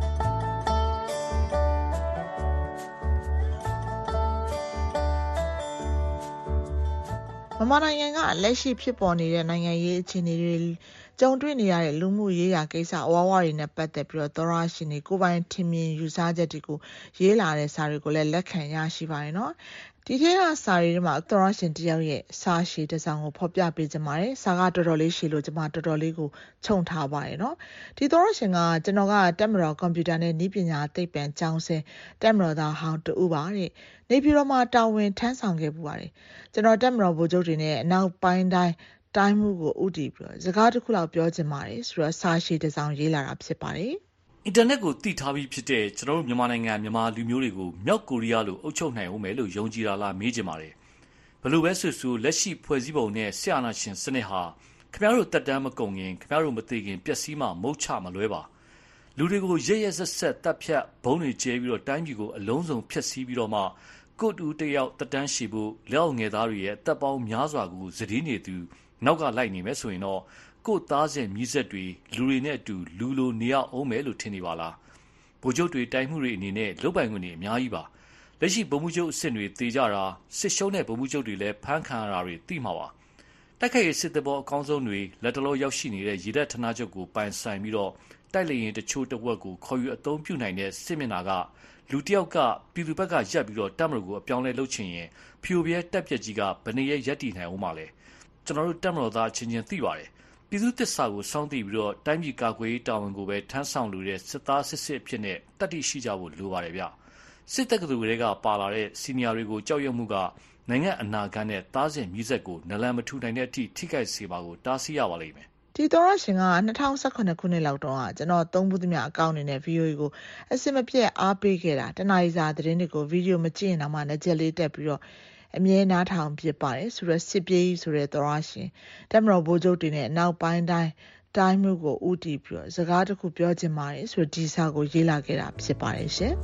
မြန်မာနိုင်ငံကလက်ရှိဖြစ်ပေါ်နေတဲ့နိုင်ငံရေးအခြေအနေတွေကြုံတွေ့နေရတဲ့လူမှုရေးရာကိစ္စအဝါဝါတွေနဲ့ပတ်သက်ပြီးတော့သောရရှင်တွေကိုပိုင်ထင်မြင်ယူဆချက်တွေကိုရေးလာတဲ့စာတွေကိုလည်းလက်ခံရရှိပါတယ်နော်ဒီထဲကစာတွေမှာသောရရှင်တယောက်ရဲ့စာရှည်တစ်စောင်ကိုဖော်ပြပေးကြပါတယ်စာကတော်တော်လေးရှည်လို့ကျွန်မတော်တော်လေးကိုခြုံထားပါတယ်နော်ဒီသောရရှင်ကကျွန်တော်ကတက်မတော်ကွန်ပျူတာနဲ့နည်းပညာသိပ္ပံကျောင်းဆင်းတက်မတော်သားဟောင်းတူပါတဲ့နေပြည်တော်မှာတာဝန်ထမ်းဆောင်ခဲ့ပူပါတယ်ကျွန်တော်တက်မတော်ဗိုလ်ချုပ်တွေနဲ့အနောက်ပိုင်းတိုင်းတိုင်းမှုကိုဥတည်ပြီးစကားတစ်ခုလောက်ပြောချင်ပါတယ်ဆိုတော့စာရှည်တစ်စောင်ရေးလာတာဖြစ်ပါတယ်အင်တာနက်ကိုတည်ထားပြီးဖြစ်တဲ့ကျွန်တော်တို့မြန်မာနိုင်ငံမြန်မာလူမျိုးတွေကိုမြောက်ကိုရီးယားလိုအုပ်ချုပ်နိုင်အောင်မယ်လို့ယုံကြည်တာလားမေးချင်ပါတယ်ဘလို့ပဲဆိုဆိုလက်ရှိဖွဲ့စည်းပုံနဲ့ဆရာနာရှင်စနစ်ဟာခင်ဗျားတို့တက်တမ်းမကုန်ရင်ခင်ဗျားတို့မသိခင်ပျက်စီးမှမုတ်ချမလွဲပါလူတွေကိုရရဆက်ဆက်တပ်ဖြတ်ဘုံတွေကျဲပြီးတော့တိုင်းပြည်ကိုအလုံးစုံဖျက်ဆီးပြီးတော့မှကိုတူတယောက်တက်တန်းရှိဖို့လက်အောက်ငယ်သားတွေရဲ့တပ်ပေါင်းများစွာကိုစည်နေသူနောက်ကလိုက်နေမယ်ဆိုရင်တော့ကိုသားစဉ်မြည်ဆက်တွေလူတွေနဲ့အတူလူလိုနေရအောင်မယ်လို့ထင်နေပါလားဗိုလ်ချုပ်တွေတိုင်းမှုတွေအနေနဲ့လုတ်ပိုင်ခွင့်တွေအများကြီးပါလက်ရှိဗိုလ်မှူးချုပ်အဆင့်တွေတေကြတာစစ်ရှုံးတဲ့ဗိုလ်မှူးချုပ်တွေလည်းဖမ်းခံရတာတွေသိမှာပါတိုက်ခိုက်ရေးစစ်တပ်ပေါ်အကောင်းဆုံးတွေလက်တလောရောက်ရှိနေတဲ့ရေတပ်ဌာနချုပ်ကိုပိုင်ဆိုင်ပြီးတော့တိုက်လေရင်တချို့တဝက်ကိုခေါ်ယူအသုံးပြုနိုင်တဲ့စစ်မျက်နှာကလူတယောက်ကပြည်သူဘက်ကရက်ပြီးတော့တပ်မတော်ကိုအပြောင်းလဲလုပ်ချင်ရင်ဖြိုပြဲတက်ပြက်ကြီးကဘယ်နေရရက်တည်နိုင်အောင်မလဲကျွန်တော်တို့တပ်မတော်သားချင်းချင်းသိပါတယ်ပြည်သူသစ္စာကိုစောင့်သိပြီးတော့တိုင်းပြည်ကာကွယ်ရေးတာဝန်ကိုပဲထမ်းဆောင်လို့တဲ့စစ်သားစစ်စစ်အဖြစ်နဲ့တတိရှိကြဖို့လိုပါတယ်ဗျစစ်တပ်ကသူတွေကပါလာတဲ့စီနီယာတွေကိုကြောက်ရွံ့မှုကနိုင်ငံအနာဂတ်နဲ့သားစဉ်မြည်ဆက်ကိုနလန်မထူနိုင်တဲ့အထိထိခိုက်စေပါကိုတားဆီးရပါလိမ့်မယ်ဒီသောရရှင်က၂၀၁၇ခုနှစ်လောက်တော့ကျွန်တော်သုံးဘူးသမျှအကောင့်နေနဲ့ video ကိုအစစ်မပြတ်အားပေးခဲ့တာတနအီစာသတင်းတွေကို video မကြည့်ရင်တော့မှလက်ချက်လေးတက်ပြီးတော့အမြဲနားထောင်ဖြစ်ပါတယ်ဆိုတော့စစ်ပြေးဆိုတဲ့သောရရှင်တက်မတော်ဗိုလ်ချုပ်တွေနဲ့နောက်ပိုင်းတိုင်းတိုင်းမှုကိုဥတီပြီးတော့စကားတစ်ခုပြောချင်ပါတယ်ဆိုတော့ဒီစာကိုရေးလာခဲ့တာဖြစ်ပါတယ်ရှင်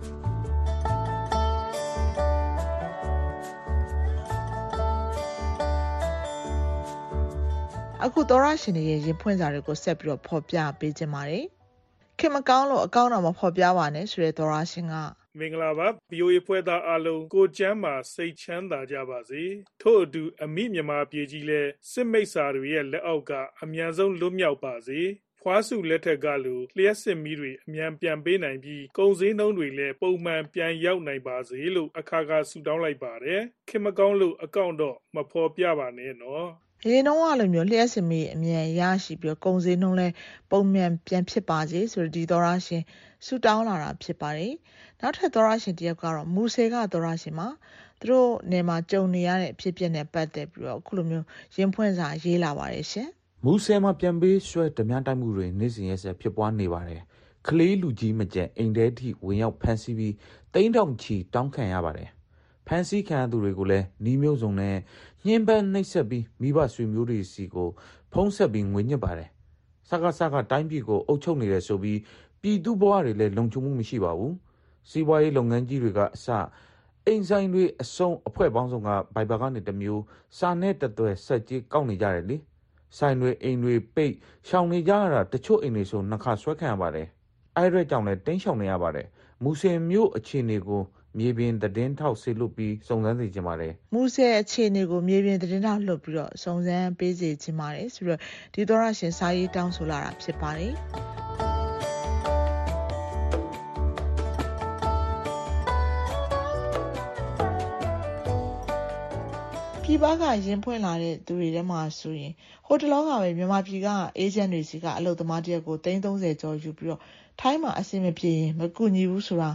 အခုသောရရှင်ရဲ့ရင်ဖွင့်စာတွေကိုဆက်ပြီးတော့ဖော်ပြပေးခြင်းပါတယ်ခင်မကောင်းလို့အကောင့်တော့မဖော်ပြပါနဲ့ဆိုတဲ့သောရရှင်ကမင်္ဂလာပါ ဗီအိုအေ ဖွဲ့သားအားလုံးကိုကျမ်းမှာစိတ်ချမ်းသာကြပါစေထို့အတူအမိမြန်မာပြည်ကြီးလဲစစ်မိတ်ဆာတွေရဲ့လက်အောက်ကအမြန်ဆုံးလွတ်မြောက်ပါစေဖွားစုလက်ထက်ကလိုလျှက်စစ်မီးတွေအမြန်ပြန်ပေးနိုင်ပြီးကုန်စည်နှုန်းတွေလည်းပုံမှန်ပြန်ရောက်နိုင်ပါစေလို့အခါခါဆုတောင်းလိုက်ပါတယ်ခင်မကောင်းလို့အကောင့်တော့မဖော်ပြပါနဲ့နော်ရေနှုံးကလိုမျိုးလျှက်စင်မီအမြန်ရရှိပြီးကုံစင်းနှုံးလဲပုံမှန်ပြန်ဖြစ်ပါစေဆိုတော့ဒီသောရရှင်ဆူတောင်းလာတာဖြစ်ပါတယ်နောက်ထပ်သောရရှင်တယောက်ကတော့မူဆေကသောရရှင်မှာသူတို့နေမှာကြုံနေရတဲ့အဖြစ်အပျက်နဲ့ပတ်သက်ပြီးတော့အခုလိုမျိုးရင်ဖွင့်စာရေးလာပါတယ်ရှင်မူဆယ်မှာပြန်ပေးဆွဲဓမြတိုက်မှုတွေနေ့စဉ်ရက်ဆက်ဖြစ်ပွားနေပါတယ်ကလေးလူကြီးမကျန်အိမ်ထဲထိဝင်ရောက်ဖမ်းဆီးပြီးတိန်းတောင်ချီတောင်းခံရပါတယ်ဖမ်းဆီးခံသူတွေကိုလည်းနှီးမျိုးစုံနဲ့ညှင်းပန်းနှိပ်စက်ပြီးမိဘဆွေမျိုးတွေစီကိုဖုံးဆက်ပြီးငွေညစ်ပါတယ်စကားစကားတိုင်းပြည်ကိုအုပ်ချုပ်နေတယ်ဆိုပြီးပြည်သူဘဝတွေလည်းလုံခြုံမှုမရှိပါဘူးစီးပွားရေးလုပ်ငန်းကြီးတွေကအစအိမ်ဆိုင်တွေအစုံအဖွဲ့ပေါင်းစုံကဘိုင်ဘာကနေတမျိုးစာနဲ့တသွဲဆက်ကြီးကောက်နေကြတယ်လေဆိုင်တွေအိမ်တွေပိတ်ရှောင်နေကြရတာတချို့အိမ်တွေဆိုနှစ်ခါဆွဲခံရပါတယ်အဲ့ရက်ကြောင့်လည်းတင်းရှောင်နေရပါတယ်မူဆယ်မြို့အခြေအနေကိုမြေပြင်သတင်းထောက်ဆေလွတ်ပြီးစုံစမ်းသိချင်ပါတယ်မူဆယ်အခြေအနေကိုမြေပြင်သတင်းထောက်လွတ်ပြီးတော့စုံစမ်းပေးစီချင်ပါတယ်ဆိုတော့ဒီသောရရှင်စာရေးတောင်းဆိုလာတာဖြစ်ပါတယ်ပြည်ပကရင်ဖွင့်လာတဲ့သူတွေထဲမှာဆိုရင်ဟိုတလောကပဲမြန်မာပြည်ကအေဂျင့်တွေစီကအလုပ်သမားတယောက်ကိုသိန်းသုံးဆယ်ကျော်ယူပြီးတော့ထိုင်းမှာအဆင်မပြေရင်မကူညီဘူးဆိုတာ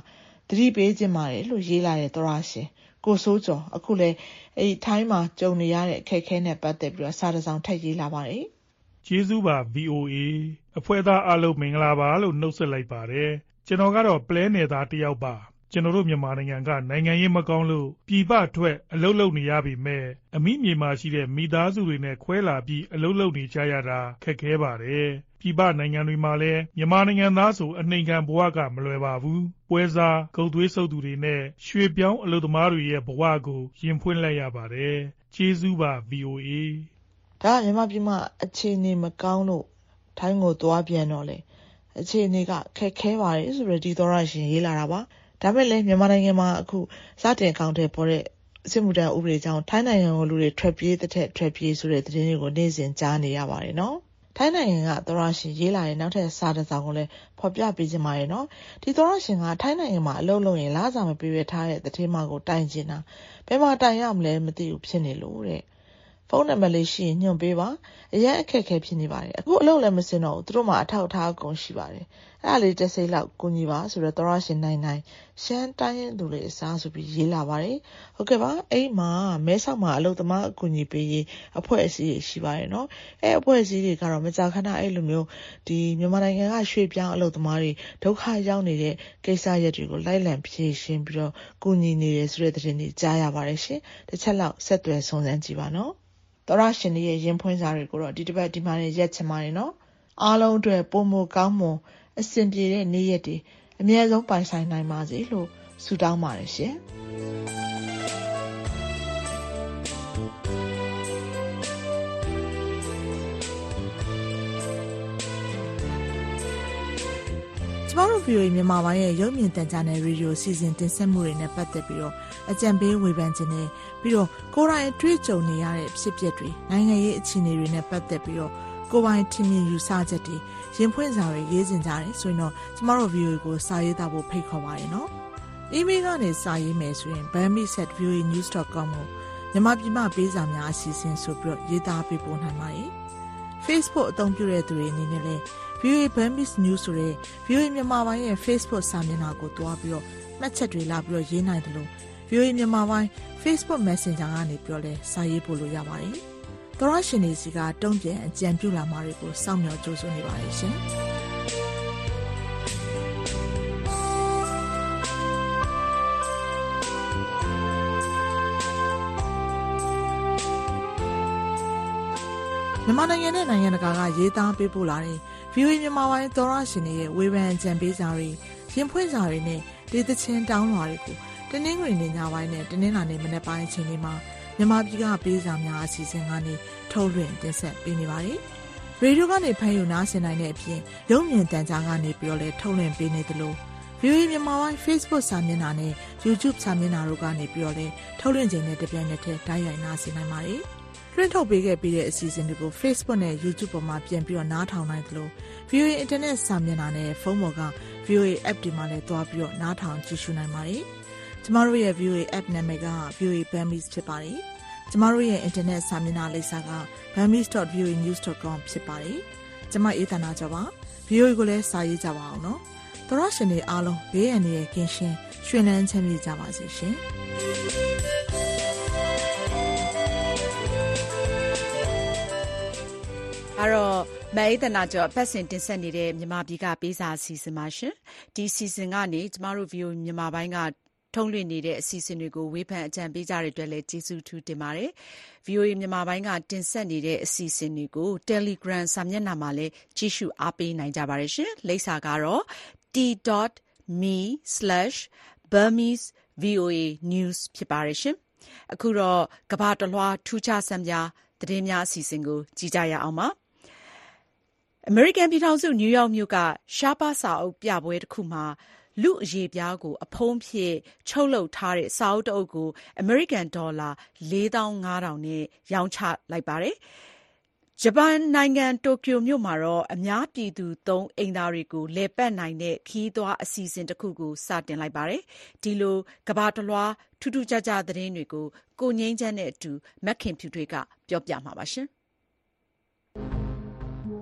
သတိပေးခြင်းပါတယ်လို့ရေးလာတဲ့သောရရှင်ကိုစိုးကျော်အခုလေအဲ့ဒီထိုင်းမှာကြုံနေရတဲ့အခက်အခဲနဲ့ပတ်သက်ပြီးတော့စာတစ်စောင်ထပ်ရေးလာပါတယ်ကျေးဇူးပါ ဗီ အို အေ အဖွဲ့သားအားလုံးမင်္ဂလာပါလို့နှုတ်ဆက်လိုက်ပါတယ်ကျွန်တော်ကတော့ပလဲနယ်သားတစ်ယောက်ပါကျွန်တော်တို့မြန်မာနိုင်ငံကနိုင်ငံရေးမကောင်းလို့ပြည်ပထွက်အလုပ်လုပ်နေရပြီမဲ့အမိမြေမှာရှိတဲ့မိသားစုတွေနဲ့ခွဲလာပြီးအလုပ်လုပ်နေကြရတာခက်ခဲပါတယ်ပြည်ပနိုင်ငံတွေမှာလည်းမြန်မာနိုင်ငံသားဆိုအနှိမ်ခံဘဝကမလွယ်ပါဘူးပွဲစားဂုတ်သွေးဆုပ်သူတွေနဲ့ရွှေပြောင်းအလုပ်သမားတွေရဲ့ဘဝကိုရင်ဖွင့်လိုက်ရပါတယ်ကျေးဇူးပါ ဗီ အို အေဒါမြန်မာပြည်မှာအခြေအနေမကောင်းလို့ထိုင်းကိုသွားပြန်တော့လေအခြေအနေကခက်ခဲပါတယ်ဆိုတော့ဒီသောရရှင်ရေးလာတာပါဒါပေမဲ့လည်းမြန်မာနိုင်ငံမှာအခုစတင်အကောင့်ထဲပေါ်တဲ့စစ်မှုထမ်းဥပဒေကြောင့်ထိုင်းနိုင်ငံကိုလူတွေထွက်ပြေးတဲ့ထွက်ပြေးဆိုတဲ့သတင်းတွေကိုနေ့စဉ်ကြားနေရပါတယ်နော်ထိုင်းနိုင်ငံကသောရရှင်ရေးလာတဲ့နောက်ထပ်စာတစ်စောင်ကိုလည်းဖော်ပြပေးခြင်းပါတယ်နော်ဒီသောရရှင်ကထိုင်းနိုင်ငံမှာအလုပ်လုပ်ရင်လစာမပေးရထားတဲ့သတင်းမှကိုတိုင်ချင်တာဘယ်မှာတိုင်ရမလဲမသိဘူးဖြစ်နေလို့တဲ့ဖုန်းနံပါတ်လေးရှိရင်ညွှန်ပေးပါအရင်အခက်အခဲဖြစ်နေပါတယ်အခုအလုပ်လည်းမစင်တော့ဘူးသူတို့မှာအထောက်အထားအကုန်ရှိပါတယ်အဲ့ဒါလေးတစ်စိမ့်လောက်ကူညီပါဆိုတော့သောရရှင်နိုင်နိုင်ရှမ်းတိုင်းရင်သူလေးအစားဆိုပြီးရေးလာပါတယ်ဟုတ်ကဲ့ပါအဲ့မှာမဲဆောက်မှာအလုပ်သမားအကူအညီပေးရေးအဖွဲ့အစည်းတွေရှိပါတယ်နော်အဲ့အဖွဲ့အစည်းတွေကတော့မကြာခဏအဲ့လိုမျိုးဒီမြန်မာနိုင်ငံကရွှေ့ပြောင်းအလုပ်သမားတွေဒုက္ခရောက်နေတဲ့ကိစ္စရပ်တွေကိုလိုက်လံဖြေရှင်းပြီးတော့ကူညီနေတယ်ဆိုတဲ့သတင်းတွေကြားရပါတယ်ရှင်တစ်ချက်လောက်ဆက်သွယ်စုံစမ်းကြည့်ပါနော်သောရရှင်တွေရဲ့ရင်ဖွင့်စာတွေကိုတော့ဒီတစ်ပတ်ဒီမှာနဲ့ရက်ချင်ပါတယ်နော်အားလုံးအတွက်ပုံမကောင်းမွန်အဆင်ပြေတဲ့နေ့ရက်တွေအမြဲဆုံးပိုင်ဆိုင်နိုင်ပါစေလို့ဆုတောင်းပါတယ်ရှင်ကျမတို့ ဗီ အို အေ မြန်မာပိုင်းရဲ့ရုပ်မြင်သံကြားနယ်ရေဒီယိုစီစဉ်တင်ဆက်မှုတွေနဲ့ပတ်သက်ပြီးတော့အကြံပေးဝေဖန်ခြင်းနဲ့ပြီးတော့ကိုယ်တိုင်တွေ့ကြုံနေရတဲ့ဖြစ်ပျက်တွေနိုင်ငံရေးအခြေအနေတွေနဲ့ပတ်သက်ပြီးတော့ကိုယ်ပိုင်ထင်မြင်ယူဆချက်တွေရင်ဖွင့်စာတွေရေးစင်ကြတယ်ဆိုရင်တော့ကျမတို့ ဗီ အို အေ ကိုစာရေးသားဖို့ဖိတ်ခေါ်ပါတယ်နော်။ email ကနေစာရေးမယ်ဆိုရင် burmese at v o a news dot com ကိုမြန်မာပြည်မှာပေးစာများအစီအစဉ်ဆိုပြီးတော့ရေးသားပေးပို့နိုင်ပါတယ်။ Facebook အသုံးပြုတဲ့သူတွေအနေနဲ့လည်း ဗီ အို အေ Burmese News ဆိုတဲ့ ဗီ အို အေ မြန်မာပိုင်းရဲ့ Facebook စာမျက်နှာကိုတွားပြီးတော့မှတ်ချက်တွေလာပြီးတော့ရေးနိုင်တယ်လို့ ဗီ အို အေ မြန်မာပိုင်း Facebook Messenger ကနေပြီးတော့လည်းစာရေးပို့လို့ရပါတယ်။သောရရှင်တွေစီကတုံ့ပြန်အကြံပြုလာမှာတွေကိုစောင့်မျှော်ကြိုးစွနေပါတယ်ရှင်။မြန်မာနိုင်ငံနဲ့နိုင်ငံတကာကရေးသားပေးပို့လာတဲ့ ဗီ အို အေ မြန်မာပိုင်းသောရရှင်တွေရဲ့ဝေဖန်ကြံပေးစာတွေရင်ဖွင့်စာတွေနဲ့ဒေသချင်းတောင်းလွှာတွေကိုတနင်္ဂနွေနေ့ညပိုင်းနဲ့တနင်္လာနေ့မနက်ပိုင်းအချိန်တွေမှာမြန်မာပြည်ကပေးစာများအစီအစဉ်ကနေထုတ်လွှင့်တင်ဆက်ပေးနေပါတယ်။ရေဒီယိုကနေဖမ်းယူနားဆင်နိုင်တဲ့အပြင်ရုပ်မြင်သံကြားကနေပြီးတော့လည်းထုတ်လွှင့်ပေးနေသလို ဗီ အို အေ မြန်မာပိုင်း Facebook စာမျက်နှာနဲ့ YouTube စာမျက်နှာတို့ကနေပြီးတော့လည်းထုတ်လွှင့်ခြင်းနဲ့တပြိုင်နက်တည်းတိုက်ရိုက်နားဆင်နိုင်ပါတယ်။လွှင့်ထုတ်ပေးခဲ့ပြီးတဲ့အစီအစဉ်တွေကို Facebook နဲ့ YouTube ပေါ်မှာပြန်ပြီးတော့နားထောင်နိုင်သလို ဗီ အို အေ Internet စာမျက်နှာနဲ့ဖုန်းပေါ်က ဗီ အို အေ App တွေမှာလည်းတွားပြီးတော့နားထောင်ကြည့်ရှုနိုင်ပါတယ်။ကျမတို့ရဲ့ ဗီ အို အေ App နာမည်က ဗီ အို အေ Burmese ဖြစ်ပါတယ်။ကျမတို့ရဲ့ Internet စာမျက်နှာလိပ်စာက burmese dot v o a news dot com ဖြစ်ပါတယ်။ကျမအေးသနာကြပါ ဗီ အို အေ ကိုလည်းစာရေးကြပါအောင်နော်။သောရရှင်တွေအားလုံးဘေးရန်ရဲ့ကင်းရှင်းရွှင်လန်းချမ်းမြေ့ကြပါစေရှင်။အဲ့တော့မအေးသနာကျော်ပတ်စင်တင်ဆက်နေတဲ့မြန်မာပြည်ကပေးစာအစီအစဉ်ပါရှင်ဒီအစီအစဉ်ကနေကျမတို့ ဗီ အို အေ မြန်မာပိုင်းကထုတ်လွှင့်နေတဲ့အစီအစဉ်တွေကိုဝေဖန်အကြံပေးကြတဲ့အတွက်လည်းကျေးဇူးထူးတင်ပါတယ် ဗီ အို အေ မြန်မာပိုင်းကတင်ဆက်နေတဲ့အစီအစဉ်တွေကို Telegram စာမျက်နှာမှာလည်းကြည့်ရှုအားပေးနိုင်ကြပါတယ်ရှင်လိပ်စာကတော့ t dot me slash burmese voa news ဖြစ်ပါတယ်ရှင်အခုတော့ကမ္ဘာတလွှာထူးခြားဆန်းပြသတင်းများအစီအစဉ်ကိုကြည့်ကြရအောင်ပါအမေရိကန်ပြည်ထောင်စုနယူးယောက်မြို့ကရှားပါးစာအုပ်ပြပွဲတစ်ခုမှာလူအရေပြားကိုအဖုံးဖြစ်ချုပ်လုပ်ထားတဲ့စာအုပ်တအုပ်ကိုအမေရိကန်ဒေါ်လာ လေးသောင်းငါးထောင်နဲ့ရောင်းချလိုက်ပါတယ်။ဂျပန်နိုင်ငံတိုကျိုမြို့မှာတော့အများပြည်သူသုံးအိမ်သားတွေကိုလည်ပတ်နိုင်တဲ့ခီးသွွားအစီအစဉ်တစ်ခုကိုစတင်လိုက်ပါတယ်။ဒီလိုကမ္ဘာတလွှာထူးထူးခြားခြားသတင်းတွေကိုကိုငိမ့်ချမ်းနဲ့အတူမက်ခင်ဖြူထွေးကပြောပြမှာပါရှင်။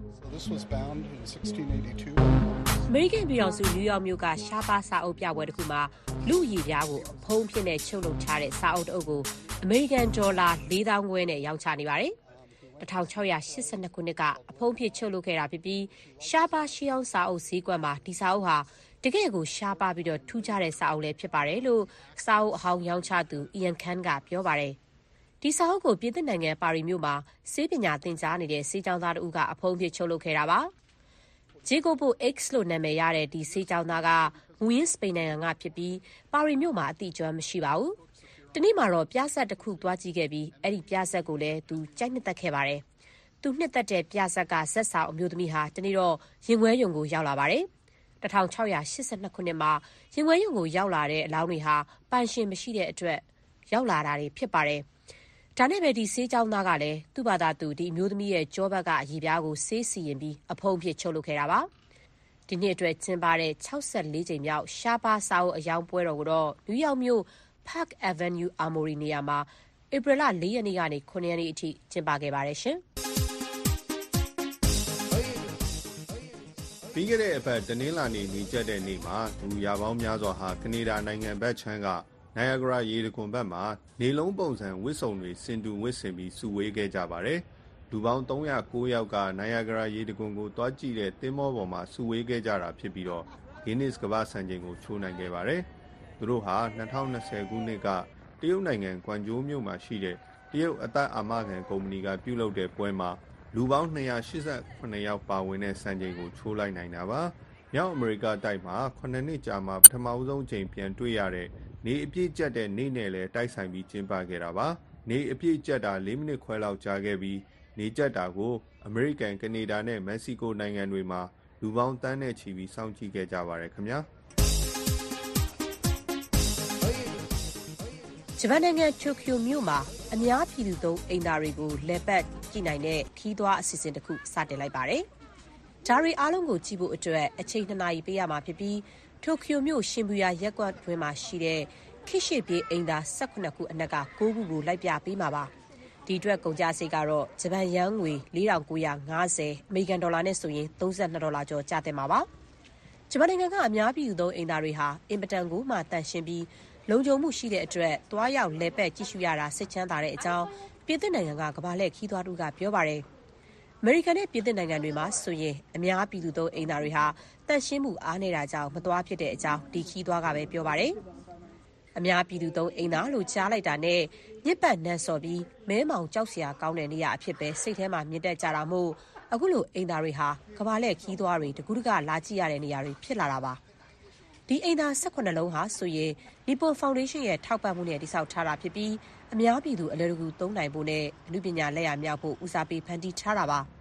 အမေရိကန်ပြည်ထောင်စုနယူးယောက်မြို့ကရှားပါးစာအုပ်ပြပွဲတစ်ခုမှာလူအည်ပြားကိုအဖုံးဖြစ်နဲ့ချုပ်လုပ်ထားတဲ့စာအုပ်တစ်အုပ်ကိုအမေရိကန်ဒေါ်လာလေးသောင်းခွဲနဲ့ရောင်းချနေပါတယ်။တစ်ထောင်ခြောက်ရာရှစ်ဆယ်နှစ်ခုနှစ်ကအဖုံးဖြစ်ချုပ်လုပ်ခဲ့တာဖြစ်ပြီးရှားပါးရှီအောင်စာအုပ်ဈေးကွက်မှာဒီစာအုပ်ဟာတကယ်ကိုရှားပါးပြီးတော့ထူးခြားတဲ့စာအုပ်လည်းဖြစ်ပါတယ်လို့စာအုပ်အဟောင်းရောင်းချသူ Ian Khan ကပြောပါတယ်။ဒီစာအုပ်ကိုပြင်သစ်နိုင်ငံပါရီမြို့မှာဆေးပညာသင်ကြားနေတဲ့ဆေးကျောင်းသားတို့ကအဖုံးဖြစ်ချုပ်လုပ်ခဲ့တာပါ။ Jacobo X လို့နာမည်ရတဲ့ဒီဆေးကျောင်းသားကမူရင်းစပိန်နိုင်ငံကဖြစ်ပြီးပါရီမြို့မှာအတိအကျမရှိပါဘူး။တနေ့မှာတော့ပြဆက်တစ်ခုသွားကြည့်ခဲ့ပြီးအဲ့ဒီပြဆက်ကိုလည်းသူကြိုက်နှစ်သက်ခဲ့ပါတယ်။သူနှစ်သက်တဲ့ပြဆက်ကဇက်ဆောင်အမျိုးသမီးဟာတနေ့တော့ရင်ခွဲရုံကိုရောက်လာပါတယ်။တစ်ထောင်ခြောက်ရာရှစ်ဆယ်နှစ်ခုနှစ်မှာရင်ခွဲရုံကိုရောက်လာတဲ့အလောင်းတွေဟာပိုင်ရှင်မရှိတဲ့အတွက်ရောက်လာတာတွေဖြစ်ပါတယ်။ဒါနဲ့ပဲဒီဆေးကျောင်းသားကလည်းသူ့ဘာသာသူဒီအမျိုးသမီးရဲ့ကြောဘက်ကအရည်ပြားကိုဆေးစီရင်ပြီးအဖုံးဖြစ်ချုပ်လုပ်ခဲ့တာပါ။ဒီနှစ်အတွက်ကျင်းပတဲ့၆၄ကြိမ်မြောက်ရှားပါးစာအုပ်အယောင်ပွဲတော်ကိုတော့နယူးယောက်မြို့ Park Avenue Armory နေရာမှာဧပြီလလေးရက်နေ့ကနေခုနှစ်ရက်နေ့အထိကျင်းပခဲ့ပါတယ်ရှင်။ပြီးခဲ့တဲ့အပတ်တနင်္လာနေ့နေကျတဲ့နေ့မှာလူရာပေါင်းများစွာဟာကနေဒါနိုင်ငံဘက်ခြမ်းကနိုယာဂရာရေတံခွန်ဘက်မှာနေလုံးပုံစံဝတ်စုံတွေစင်တူဝတ်ဆင်ပြီးစုဝေးခဲ့ကြပါတယ်။လူပေါင်းသုံးရာကိုးယောက်ကနိုယာဂရာရေတံခွန်ကိုတွားကြည့်တဲ့သင်္ဘောပေါ်မှာစုဝေးခဲ့ကြတာဖြစ်ပြီးတော့ Guinness ကမ္ဘာ့စံချိန်ကိုချိုးနိုင်ခဲ့ပါတယ်။သူတို့ဟာ၂၀၂၀ခုနှစ်ကတရုတ်နိုင်ငံကွမ်ကျိုးမြို့မှာရှိတဲ့တရုတ်အသက်အာမခံကုမ္ပဏီကပြုလုပ်တဲ့ပွဲမှာလူပေါင်း၂ရာရှစ်ဆယ်ခုနှစ်ယောက်ပါဝင်တဲ့စံချိန်ကိုချိုးလိုက်နိုင်တာပါ။မြောက်အမေရိကတိုက်မှာခုနှစ်နှစ်ကြာမှပထမဆုံးချိန်ပြန်တွေ့ရတဲ့နေအပြည့်ကျက်တဲ့နေ့နဲ့လည်းတိုက်ဆိုင်ပြီးကျင်းပခဲ့တာပါ။နေအပြည့်ကျက်တာ၄မိနစ်ခွဲလောက်ကြာခဲ့ပြီးနေကျက်တာကိုအမေရိကန်၊ကနေဒါနဲ့မက္ကဆီကိုနိုင်ငံတွေမှာလူပေါင်းတန်းနဲ့ချီပြီးစောင့်ကြည့်ခဲ့ကြပါတယ်ခင်ဗျာ။ဂျပန်နိုင်ငံတိုကျိုမြို့မှာအများပြည်သူသုံးအိမ်သားတွေကိုလည်ပတ်ကြည့်နိုင်တဲ့ခီးသွွားအစီအစဉ်တစ်ခုစတင်လိုက်ပါတယ်။ဒါရီအားလုံးကိုကြည့်ဖို့အတွက်အချိန်နှစ်နာရီပေးရမှာဖြစ်ပြီးတိုကျိုမြို့ရှင်ဘူယာရက်ကွက်တွင်းမှာရှိတဲ့ခိရှိပြေးအိမ်သား၁၈ခုအနက်က၉ခုကိုလိုက်ပြပေးမှာပါ။ဒီအတွက်ကုန်ကျစရိတ်ကတော့ဂျပန်ယန်းငွေ၄ထောင်ကိုးရာငါးဆယ်အမေရိကန်ဒေါ်လာနဲ့ဆိုရင်၃၂ဒေါ်လာကျော်ကျသင့်မှာပါ။ဂျပန်နိုင်ငံကအများပြည်သူသုံးအိမ်သားတွေဟာအင်မတန်ကိုမှတန်ရှင်းပြီးလုံခြုံမှုရှိတဲ့အတွက်သွားရောက်လဲပတ်ကြည့်ရှုရတာစိတ်ချမ်းသာတဲ့အကြောင်းပြင်သစ်နိုင်ငံကကမ္ဘာလှည့်ခီးသွွားတို့ကပြောပါတယ်။အမေရိကန်နဲ့ပြင်သစ်နိုင်ငံတွေမှာဆိုရင်အများပြည်သူသုံးအိမ်သားတွေဟာတန်ရှင်းမှုအားနေတာကြောင့်မသွားဖြစ်တဲ့အကြောင်းဒီခီးသွွားကပဲပြောပါတယ်။အများပြည်သူသုံးအိမ်သားလို့ကြားလိုက်တာနဲ့ညစ်ပတ်နန်းစော်ပြီးမဲမောင်ကြောက်စရာကောင်းတဲ့နေရာအဖြစ်ပဲစိတ်ထဲမှာမြင့်တက်ကြတာမို့အခုလိုအိမ်သားတွေဟာကမ္ဘာလှည့်ခီးသွွားတွေတကူးတကလာကြည့်ရတဲ့နေရာတွေဖြစ်လာတာပါ။ဒီအိမ်သား၁၈လုံးဟာဆိုရင် Nippon Foundation ရဲ့ထောက်ပံ့မှုနဲ့တည်ဆောက်ထားတာဖြစ်ပြီးအများပြည်သူအလွယ်တကူသုံးနိုင်ဖို့နဲ့အမှုပညာလက်ရာမြောက်ဖို့ဦးစားပေးဖန်တီးထားတာပါ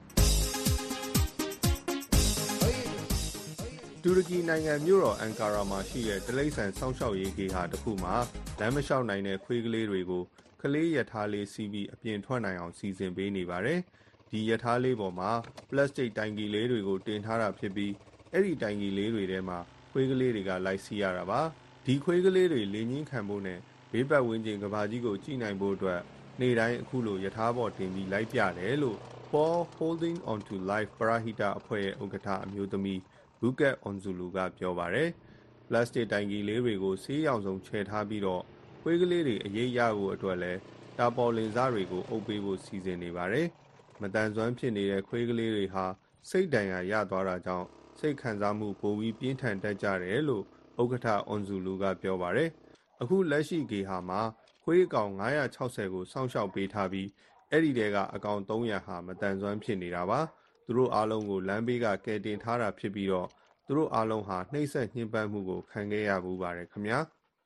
တူရကီနိုင်ငံမြို့တော်အန်ကာရာမှာရှိတဲ့တိရစ္ဆာန်စောင့်ရှောက်ရေးဂေဟာတစ်ခုမှာလမ်းမလျှောက်နိုင်တဲ့ခွေးကလေးတွေကိုကလေးရထားလေးစီးပြီးအပြင်ထွက်နိုင်အောင်စီစဉ်ပေးနေပါတယ်။ဒီရထားလေးပေါ်မှာပလတ်စတစ်တိုင်ကီလေးတွေကိုတင်ထားတာဖြစ်ပြီးအဲ့ဒီတိုင်ကီလေးတွေထဲမှာခွေးကလေးတွေကလိုက်စီးရတာပါ။ဒီခွေးကလေးတွေလေညင်းခံဖို့နဲ့ဘေးပတ်ဝန်းကျင်ကဘာကြီးကိုကြည့်နိုင်ဖို့အတွက်နေ့တိုင်းအခုလိုရထားပေါ်တင်ပြီးလိုက်ပြတယ်လို့ For Holding On To Life ပရဟိတအဖွဲ့ရဲ့ဥက္ကဋ္ဌအမျိုးသမီးဘူကက်အွန်ဇူလူကပြောပါတယ်။ပလတ်စတစ်တိုင်ကီလေးတွေကိုဆေးရောင်စုံချဲထားပြီးတော့ခွေးကလေးတွေအရေးရဖို့အတွက်လည်းတာပေါ်လင်စားတွေကိုအုပ်ပေးဖို့စီစဉ်နေပါတယ်။မတန်ဆွမ်းဖြစ်နေတဲ့ခွေးကလေးတွေဟာစိတ်ဒဏ်ရာရသွားတာကြောင့်စိတ်ခံစားမှုပိုပြီးပြင်းထန်တတ်ကြတယ်လို့ဥက္ကဋ္ဌအွန်ဇူလူကပြောပါတယ်။အခုလက်ရှိဂေဟာမှာခွေးအကောင်ငါးရာခြောက်ဆယ်ကိုစောင့်ရှောက်ပေးထားပြီးအဲ့ဒီတဲကအကောင်သုံးရာဟာမတန်ဆွမ်းဖြစ်နေတာပါ။သူတို့အားလုံးကိုလမ်းဘေးကကယ်တင်ထားတာဖြစ်ပြီးတော့သူတို့အားလုံးဟာနှိမ့်ဆက်ညှဉ်းပန်းမှုကိုခံခဲ့ရမှုပါတယ်ခင်ဗျာ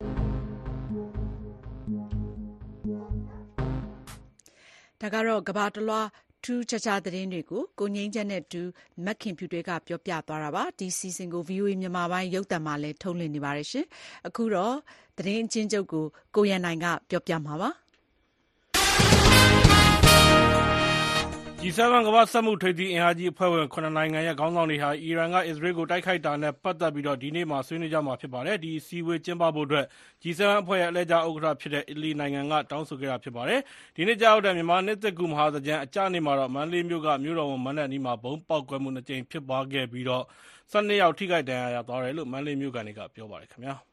ဒါကတော့ကဘာတလွားထူးခြားခြားသတင်းတွေကိုကိုငိမ့်ချက်နဲ့တူမက်ခင်ဖြူတွေကပြောပြသွားတာပါဒီစီစဉ်ကို ဗီအိုအေ မြန်မာပိုင်းရုပ်သံမှာလည်းထုတ်လွှင့်နေပါတယ်ရှင်အခုတော့သတင်းအချင်းချုပ်ကိုကိုရန်နိုင်ကပြောပြမှာပါရဂျီ เซเว่น ကမ္ဘာ့စက်မှုထိပ်သီးအင်အားကြီးအဖွဲ့ဝင်ခုနှစ်နိုင်ငံရဲ့ခေါင်းဆောင်တွေဟာအီရန်ကအစ္စရေးကိုတိုက်ခိုက်တာနဲ့ပတ်သက်ပြီးဒီနေ့မှာဆွေးနွေးကြမှာဖြစ်ပါတယ်။ဒီအစည်းအဝေးကျင်းပဖို့အတွက် ဂျီ เซเว่น အဖွဲ့ရဲ့အလှည့်ကျဥက္ကဋ္ဌဖြစ်တဲ့အီတလီနိုင်ငံကတောင်းဆိုခဲ့တာဖြစ်ပါတယ်။ဒီနေ့ကျရောက်တဲ့မြန်မာနှစ်သစ်ကူးမဟာသင်္ကြန်အကျနေ့မှာတော့မန္တလေးမြို့ကမြို့တော်ဝန်မဏ္ဍပ်အနီးမှာဗုံးပေါက်ကွဲမှုနှစ်ကြိမ်ဖြစ်ပွားခဲ့ပြီး၁၂ယောက်ထိခိုက်ဒဏ်ရာရသွားတယ်လို့မန္တလေးမြို့ခံတွေကပြောပါတယ်ခင်ဗျာ။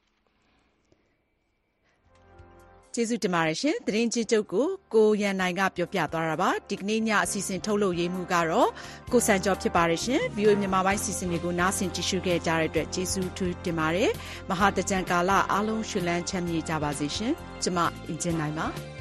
ကျေးဇူးတင်ပါတယ်ရှင်။သတင်းကြီးချုပ်ကိုကိုရန်နိုင်ကပြောပြသွားတာပါ။ဒီကနေ့ညအစီအစဉ်ထုတ်လုပ်ရေးမှုကတော့ကိုစံကျော်ဖြစ်ပါတယ်ရှင်။ ဗွီအိုအေ မြန်မာပိုင်းစီစဉ်တွေကိုနားဆင်ကြည့်ရှုခဲ့ကြတဲ့အတွက်ကျေးဇူးထူးတင်ပါတယ်။မဟာတကြံကာလအားလုံးရှင်လန်းချမ်းမြေ့ကြပါစေရှင်။ကျမအင်ဂျင်နိုင်ပါ။